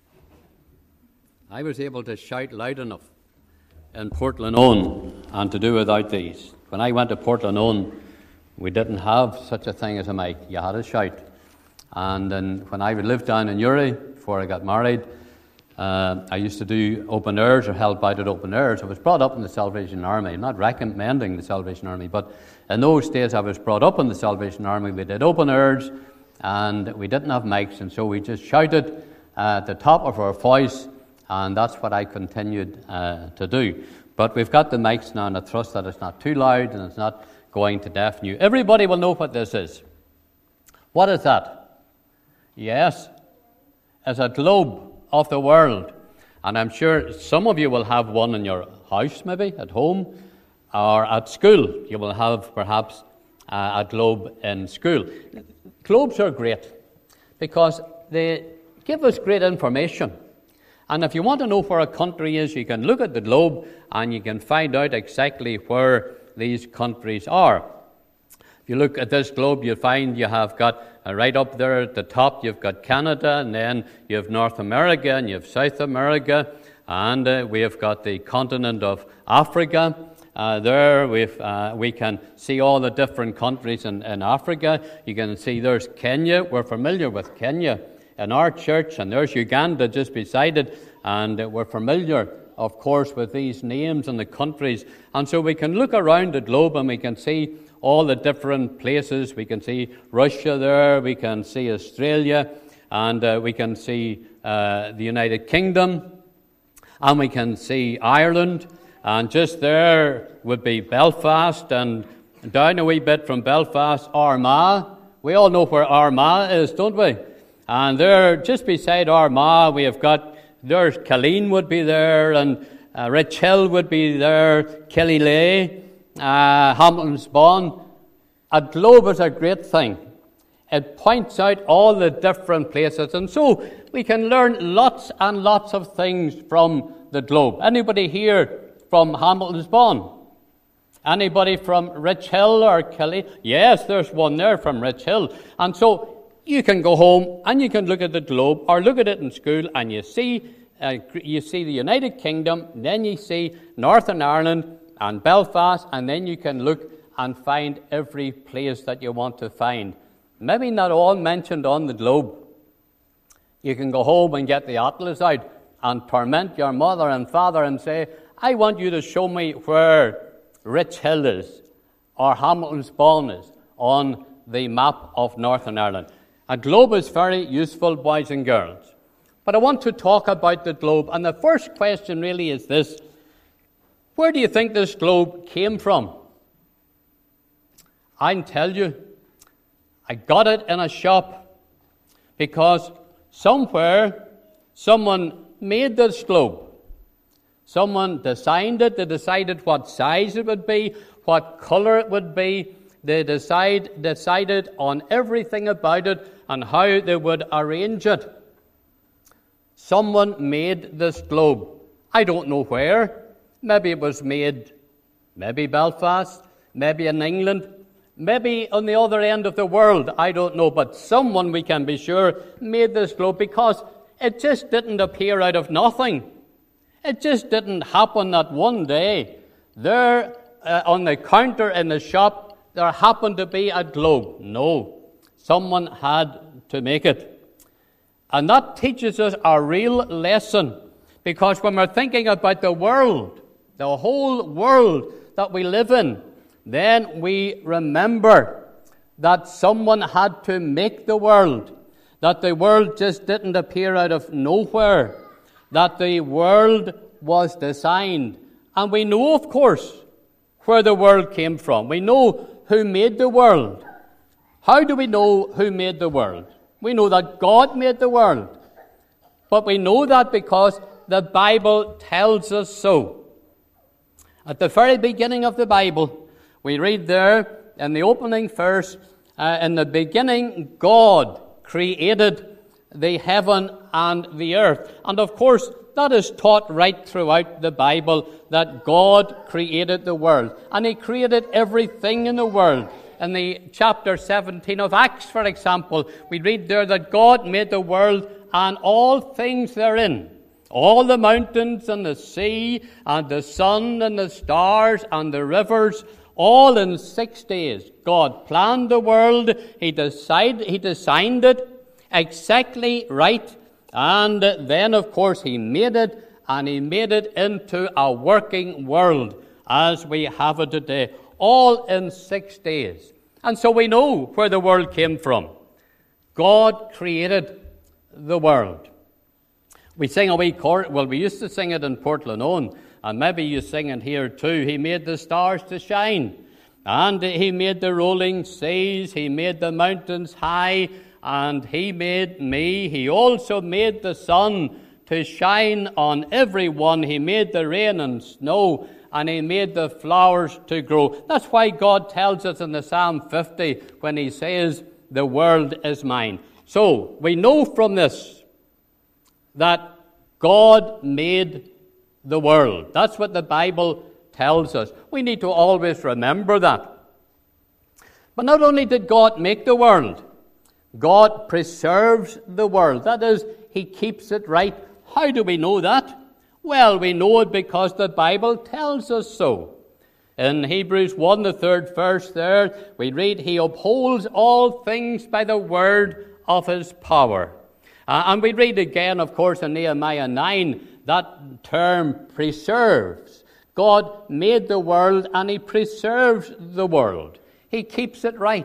I was able to shout loud enough in Port Glenowin and to do without these. When I went to Port Glenowin, we didn't have such a thing as a mic. You had to shout. And then when I would live down in Newry, before I got married, I used to do open airs or held out at open airs. I was brought up in the Salvation Army. I'm not recommending the Salvation Army, but in those days I was brought up in the Salvation Army. We did open airs and we didn't have mics, and so we just shouted at the top of our voice, and that's what I continued to do. But we've got the mics now, and I trust that it's not too loud and it's not going to deafen you. Everybody will know what this is. What is that? Yes, it's a globe of the world. And I'm sure some of you will have one in your house, maybe, at home, or at school. You will have perhaps a globe in school. Globes are great because they give us great information. And if you want to know where a country is, you can look at the globe and you can find out exactly where these countries are. If you look at this globe, you'll find you have got right up there at the top, you've got Canada, and then you have North America, and you have South America, and we have got the continent of Africa. There we can see all the different countries in Africa. You can see there's Kenya. We're familiar with Kenya in our church, and there's Uganda just beside it, and we're familiar, of course, with these names and the countries. And so we can look around the globe and we can see all the different places. We can see Russia there, we can see Australia, and we can see the United Kingdom, and we can see Ireland, and just there would be Belfast, and down a wee bit from Belfast, Armagh. We all know where Armagh is, don't we? And there, just beside Armagh, we have got, there's Killeen would be there, and Richhill would be there, Killylay, Hamilton's Bawn. A globe is a great thing. It points out all the different places, and so we can learn lots and lots of things from the globe. Anybody here from Hamilton's Bawn? Anybody from Richhill or Killeen? Yes, there's one there from Richhill. And so you can go home and you can look at the globe or look at it in school, and you see the United Kingdom, then you see Northern Ireland and Belfast, and then you can look and find every place that you want to find. Maybe not all mentioned on the globe. You can go home and get the atlas out and torment your mother and father and say, I want you to show me where Richhill is or Hamilton's Bawn is on the map of Northern Ireland. A globe is very useful, boys and girls. But I want to talk about the globe, and the first question really is this. Where do you think this globe came from? I can tell you, I got it in a shop because somewhere someone made this globe. Someone designed it. They decided what size it would be, what color it would be. They decided on everything about it and how they would arrange it. Someone made this globe. I don't know where. Maybe it was made, maybe Belfast, maybe in England, maybe on the other end of the world. I don't know. But someone, we can be sure, made this globe because it just didn't appear out of nothing. It just didn't happen that one day. There on the counter in the shop, there happened to be a globe. No, someone had to make it. And that teaches us a real lesson, because when we're thinking about the world, the whole world that we live in, then we remember that someone had to make the world, that the world just didn't appear out of nowhere, that the world was designed. And we know, of course, where the world came from. We know who made the world. How do we know who made the world? We know that God made the world. But we know that because the Bible tells us so. At the very beginning of the Bible, we read there in the opening verse, in the beginning God created the heaven and the earth. And of course, that is taught right throughout the Bible, that God created the world. And He created everything in the world. In the chapter 17 of Acts, for example, we read there that God made the world and all things therein. All the mountains and the sea and the sun and the stars and the rivers, all in 6 days. God planned the world. He designed it exactly right. And then, of course, He made it, and He made it into a working world as we have it today. All in 6 days. And so we know where the world came from. God created the world. We sing a wee chorus. Well, we used to sing it in Portlaown, and maybe you sing it here too. He made the stars to shine, and He made the rolling seas. He made the mountains high, and He made me. He also made the sun to shine on everyone. He made the rain and snow, and He made the flowers to grow. That's why God tells us in the Psalm 50 when He says, the world is mine. So we know from this that God made the world. That's what the Bible tells us. We need to always remember that. But not only did God make the world, God preserves the world. That is, He keeps it right. How do we know that? Well, we know it because the Bible tells us so. In Hebrews 1, the 3rd verse there, we read, He upholds all things by the word of His power. And we read again, of course, in Nehemiah 9, that term preserves. God made the world and He preserves the world. He keeps it right.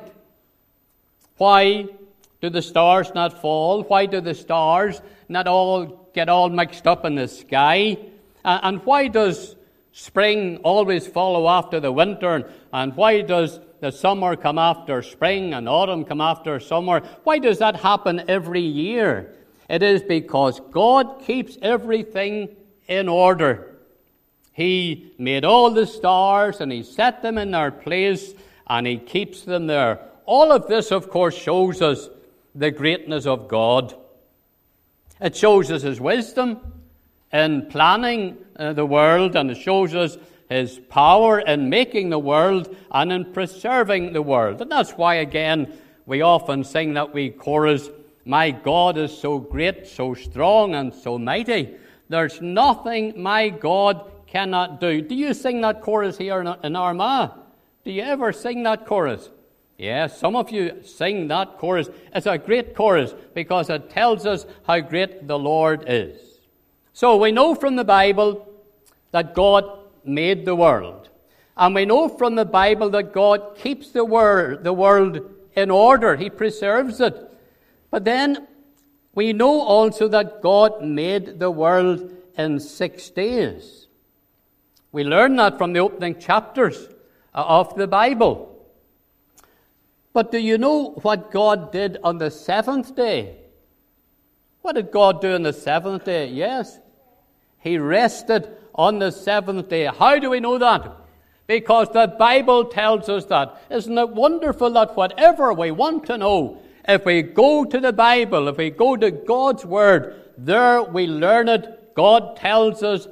Why do the stars not fall? Why do the stars not all get all mixed up in the sky? And why does spring always follow after the winter? And why does the summer come after spring and autumn come after summer? Why does that happen every year? It is because God keeps everything in order. He made all the stars and He set them in their place and He keeps them there. All of this, of course, shows us the greatness of God. It shows us His wisdom in planning the world, and it shows us His power in making the world and in preserving the world. And that's why, again, we often sing that wee chorus, "My God is so great, so strong, and so mighty. There's nothing my God cannot do." Do you sing that chorus here in Armagh? Do you ever sing that chorus? Yes, some of you sing that chorus. It's a great chorus because it tells us how great the Lord is. So we know from the Bible that God made the world. And we know from the Bible that God keeps the world in order. He preserves it. But then we know also that God made the world in 6 days. We learn that from the opening chapters of the Bible. But do you know what God did on the seventh day? What did God do on the seventh day? Yes, He rested on the seventh day. How do we know that? Because the Bible tells us that. Isn't it wonderful that whatever we want to know, if we go to the Bible, if we go to God's Word, there we learn it. God tells us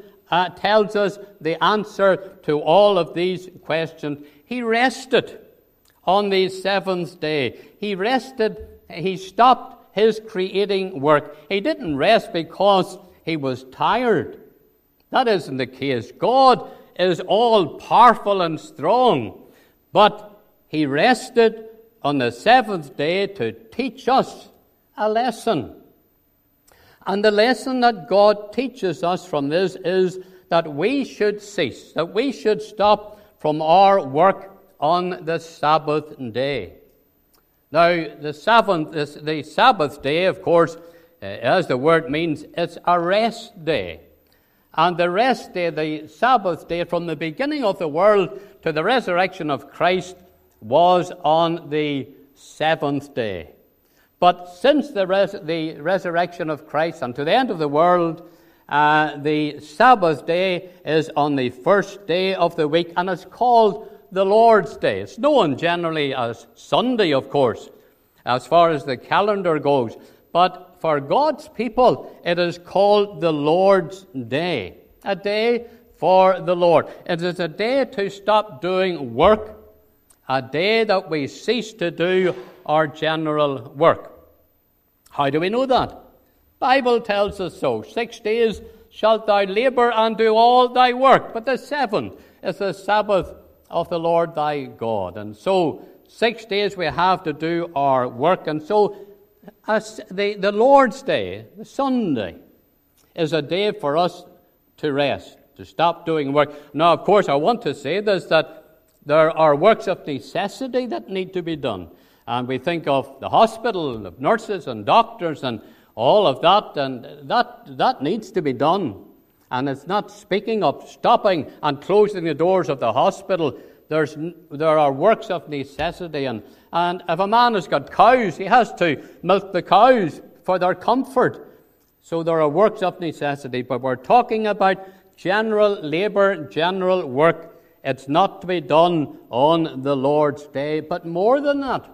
the answer to all of these questions. He rested on the seventh day. He rested. He stopped His creating work. He didn't rest because He was tired. That isn't the case. God is all powerful and strong, but He rested on the seventh day to teach us a lesson. And the lesson that God teaches us from this is that we should cease, that we should stop from our work on the Sabbath day. Now, the Sabbath day, of course, as the word means, it's a rest day. And the rest day, the Sabbath day, from the beginning of the world to the resurrection of Christ, was on the seventh day. But since the resurrection of Christ and to the end of the world, the Sabbath day is on the first day of the week, and it's called the Lord's Day. It's known generally as Sunday, of course, as far as the calendar goes. But for God's people, it is called the Lord's Day, a day for the Lord. It is a day to stop doing work, a day that we cease to do our general work. How do we know that? Bible tells us so. 6 days shalt thou labor and do all thy work, but the seventh is the Sabbath of the Lord thy God. And so 6 days we have to do our work. And so the Lord's Day, the Sunday, is a day for us to rest, to stop doing work. Now, of course, I want to say this, that there are works of necessity that need to be done. And we think of the hospital, of nurses and doctors and all of that, and that needs to be done. And it's not speaking of stopping and closing the doors of the hospital. There are works of necessity. And if a man has got cows, he has to milk the cows for their comfort. So there are works of necessity. But we're talking about general labor, general work. It's not to be done on the Lord's Day. But more than that,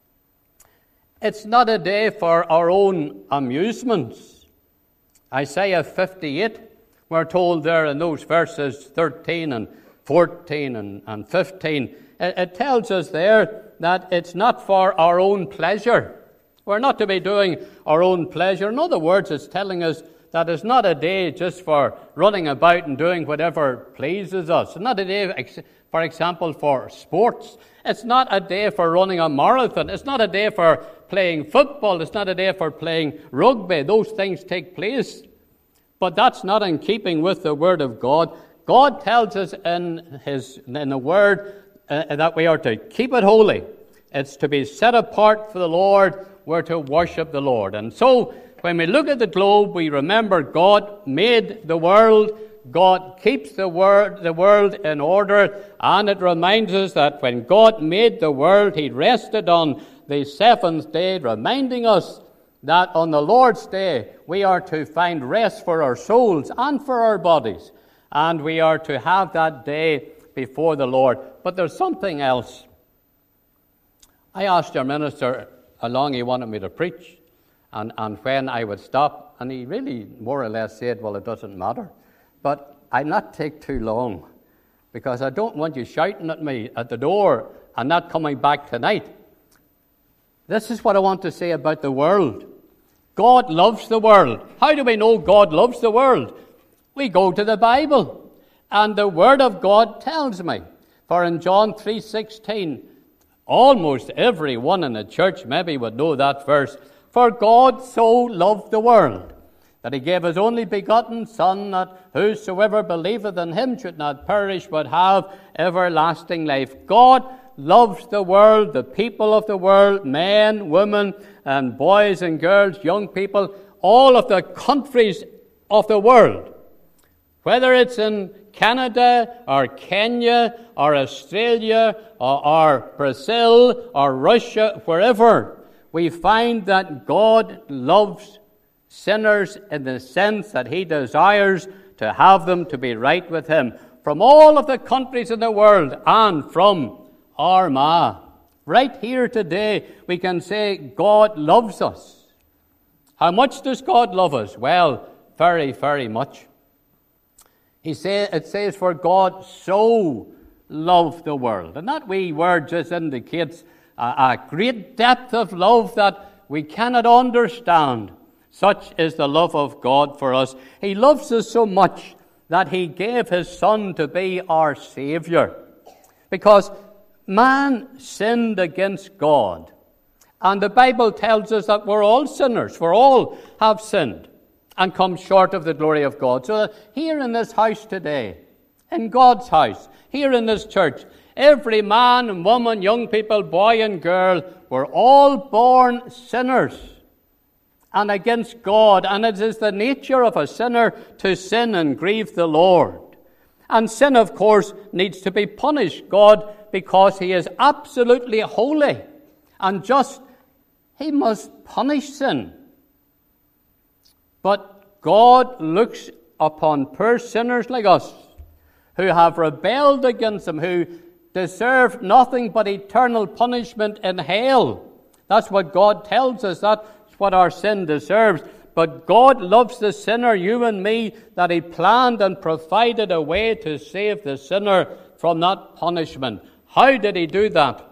it's not a day for our own amusements. Isaiah 58, we're told there in those verses 13 and 14 and 15, it tells us there that it's not for our own pleasure. We're not to be doing our own pleasure. In other words, it's telling us that it's not a day just for running about and doing whatever pleases us. It's not a day, for example, for sports. It's not a day for running a marathon. It's not a day for playing football. It's not a day for playing rugby. Those things take place. But that's not in keeping with the Word of God. God tells us in the Word that we are to keep it holy. It's to be set apart for the Lord. We're to worship the Lord. And so, when we look at the globe, we remember God made the world God keeps the world in order, and it reminds us that when God made the world, he rested on the seventh day, reminding us that on the Lord's day we are to find rest for our souls and for our bodies, and we are to have that day before the Lord. But there's something else. I asked your minister how long he wanted me to preach and when I would stop, and he really more or less said, well, it doesn't matter. But I'll not take too long, because I don't want you shouting at me at the door and not coming back tonight. This is what I want to say about the world. God loves the world. How do we know God loves the world? We go to the Bible, and the Word of God tells me. For in John 3:16, almost everyone in the church maybe would know that verse. For God so loved the world, that he gave his only begotten Son, that whosoever believeth in him should not perish, but have everlasting life. God loves the world, the people of the world, men, women, and boys and girls, young people, all of the countries of the world. Whether it's in Canada, or Kenya, or Australia, or Brazil, or Russia, wherever, we find that God loves sinners in the sense that he desires to have them to be right with him. From all of the countries in the world, and from Armagh, right here today, we can say God loves us. How much does God love us? Well, very, very much. It says, for God so loved the world. And that wee word just indicates a great depth of love that we cannot understand. Such is the love of God for us. He loves us so much that he gave his Son to be our Savior. Because man sinned against God. And the Bible tells us that we're all sinners. We all have sinned and come short of the glory of God. So that here in this house today, in God's house, here in this church, every man and woman, young people, boy and girl, were all born sinners and against God. And it is the nature of a sinner to sin and grieve the Lord. And sin, of course, needs to be punished. God, because he is absolutely holy and just, he must punish sin. But God looks upon poor sinners like us, who have rebelled against him, who deserve nothing but eternal punishment in hell. That's what God tells us. That's what our sin deserves. But God loves the sinner, you and me, that he planned and provided a way to save the sinner from that punishment. How did he do that?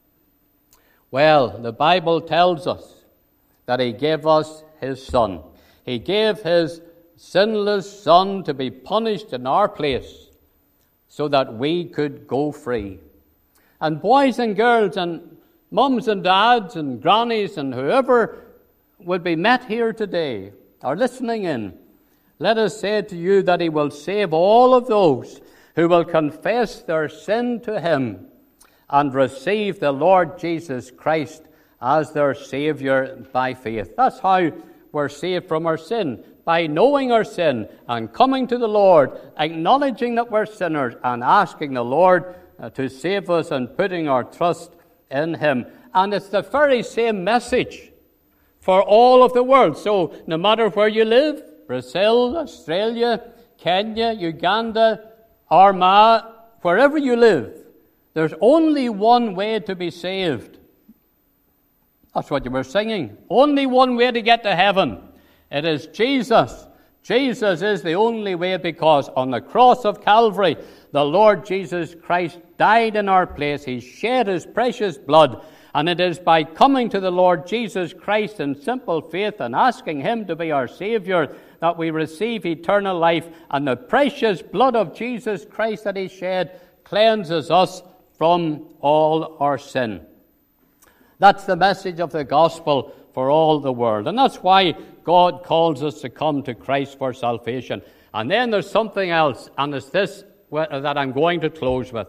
Well, the Bible tells us that he gave us his Son. He gave his sinless Son to be punished in our place so that we could go free. And boys and girls and mums and dads and grannies and whoever would be met here today or listening in, let us say to you that he will save all of those who will confess their sin to him and receive the Lord Jesus Christ as their Savior by faith. That's how we're saved from our sin, by knowing our sin and coming to the Lord, acknowledging that we're sinners and asking the Lord to save us and putting our trust in him. And it's the very same message for all of the world. So no matter where you live, Brazil, Australia, Kenya, Uganda, Armagh, wherever you live, there's only one way to be saved. That's what you were singing. Only one way to get to heaven. It is Jesus. Jesus is the only way, because on the cross of Calvary, the Lord Jesus Christ died in our place. He shed his precious blood. And it is by coming to the Lord Jesus Christ in simple faith and asking him to be our Savior that we receive eternal life. And the precious blood of Jesus Christ that he shed cleanses us from all our sin. That's the message of the gospel for all the world. And that's why God calls us to come to Christ for salvation. And then there's something else, and it's this that I'm going to close with.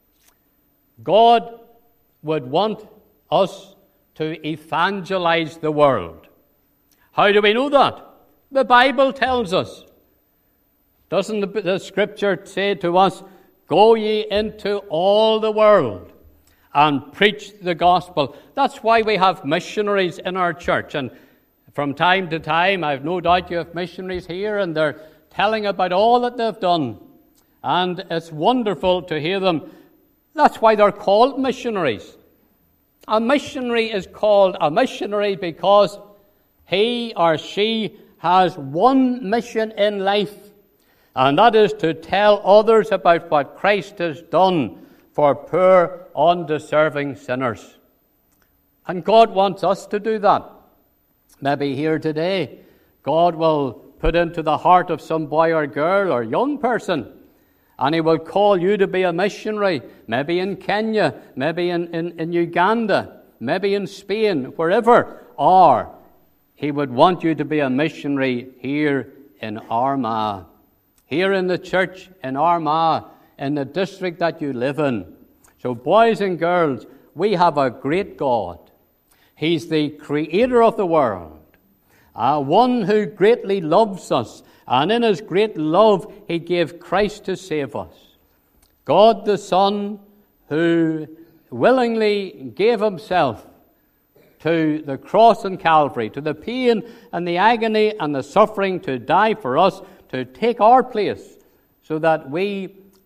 God would want us to evangelize the world. How do we know that? The Bible tells us. Doesn't the Scripture say to us, "Go ye into all the world and preach the gospel"? That's why we have missionaries in our church. And from time to time, I've no doubt you have missionaries here, and they're telling about all that they've done. And it's wonderful to hear them. That's why they're called missionaries. A missionary is called a missionary because he or she has one mission in life, and that is to tell others about what Christ has done for poor, undeserving sinners. And God wants us to do that. Maybe here today, God will put into the heart of some boy or girl or young person, and He will call you to be a missionary, maybe in Kenya, maybe in Uganda, maybe in Spain, wherever. Or He would want you to be a missionary here in Armagh, here in the church in Armagh, in the district that you live in. So boys and girls, we have a great God. He's the creator of the world, one who greatly loves us. And in His great love, He gave Christ to save us. God the Son, who willingly gave Himself to the cross and Calvary, to the pain and the agony and the suffering, to die for us, to take our place, so that we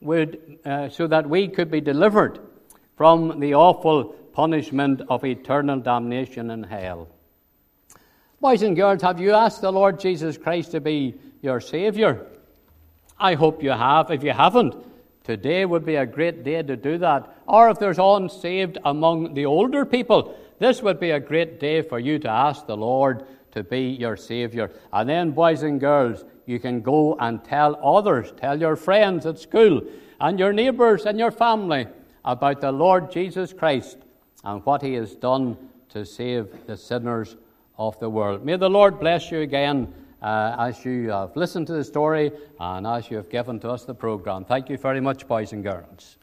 could be delivered from the awful punishment of eternal damnation in hell. Boys and girls, have you asked the Lord Jesus Christ to be your Saviour? I hope you have. If you haven't, today would be a great day to do that. Or if there's unsaved among the older people, this would be a great day for you to ask the Lord to be your Saviour. And then, boys and girls, you can go and tell others, tell your friends at school and your neighbours and your family about the Lord Jesus Christ and what He has done to save the sinners of the world. May the Lord bless you again as you have listened to the story and as you have given to us the program. Thank you very much, boys and girls.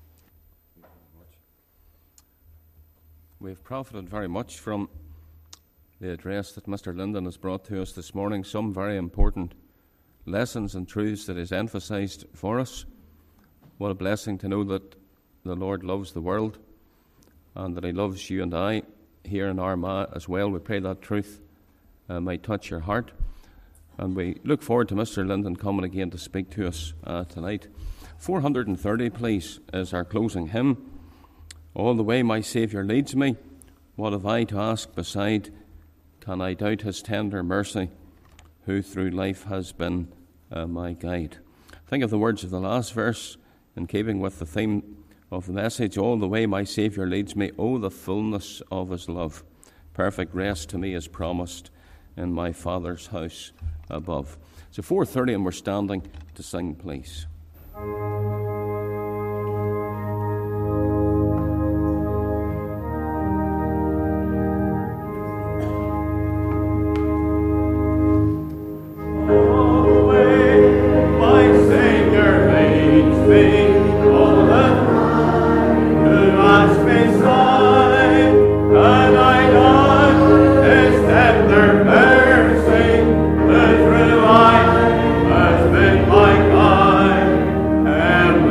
We've profited very much from the address that Mr. Linden has brought to us this morning. Some very important lessons and truths that He's emphasised for us. What a blessing to know that the Lord loves the world and that He loves you and I here in Armagh as well. We pray that truth may touch your heart. And we look forward to Mr. Linden coming again to speak to us tonight. 430, please, is our closing hymn. All the way my Saviour leads me, what have I to ask beside? Can I doubt His tender mercy, who through life has been my guide? Think of the words of the last verse in keeping with the theme of the message. All the way my Saviour leads me, oh, the fullness of His love. Perfect rest to me is promised in my Father's house above. So 4:30 and we're standing to sing, please. And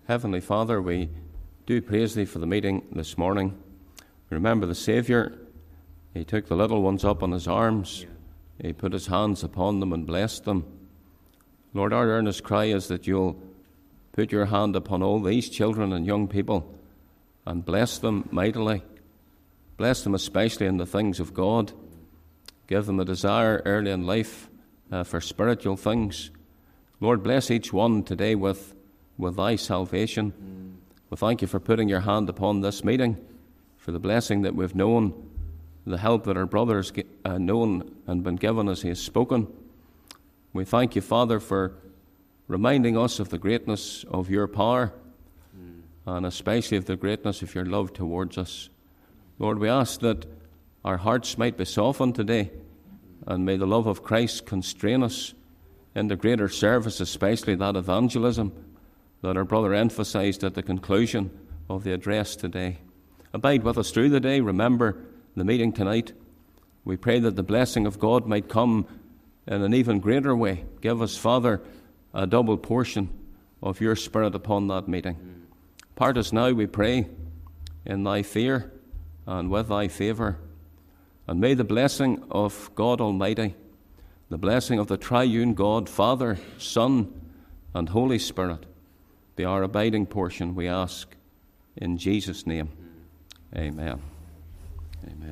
Heavenly Father, we do praise Thee for the meeting this morning. Remember the Saviour. He took the little ones up on His arms. He put His hands upon them and blessed them. Lord, our earnest cry is that You'll put Your hand upon all these children and young people and bless them mightily. Bless them especially in the things of God. Give them a desire early in life for spiritual things. Lord, bless each one today with Thy salvation. We thank You for putting Your hand upon this meeting, for the blessing that we've known, the help that our brothers known and been given as He has spoken. We thank You, Father, for reminding us of the greatness of Your power and especially of the greatness of Your love towards us. Lord, we ask that our hearts might be softened today, and may the love of Christ constrain us into greater service, especially that evangelism that our brother emphasized at the conclusion of the address today. Abide with us through the day. Remember the meeting tonight. We pray that the blessing of God might come in an even greater way. Give us, Father, a double portion of Your Spirit upon that meeting. Part us now, we pray, in Thy fear and with Thy favour. And may the blessing of God Almighty, the blessing of the triune God, Father, Son, and Holy Spirit, be our abiding portion, we ask, in Jesus' name. Amen. Amen.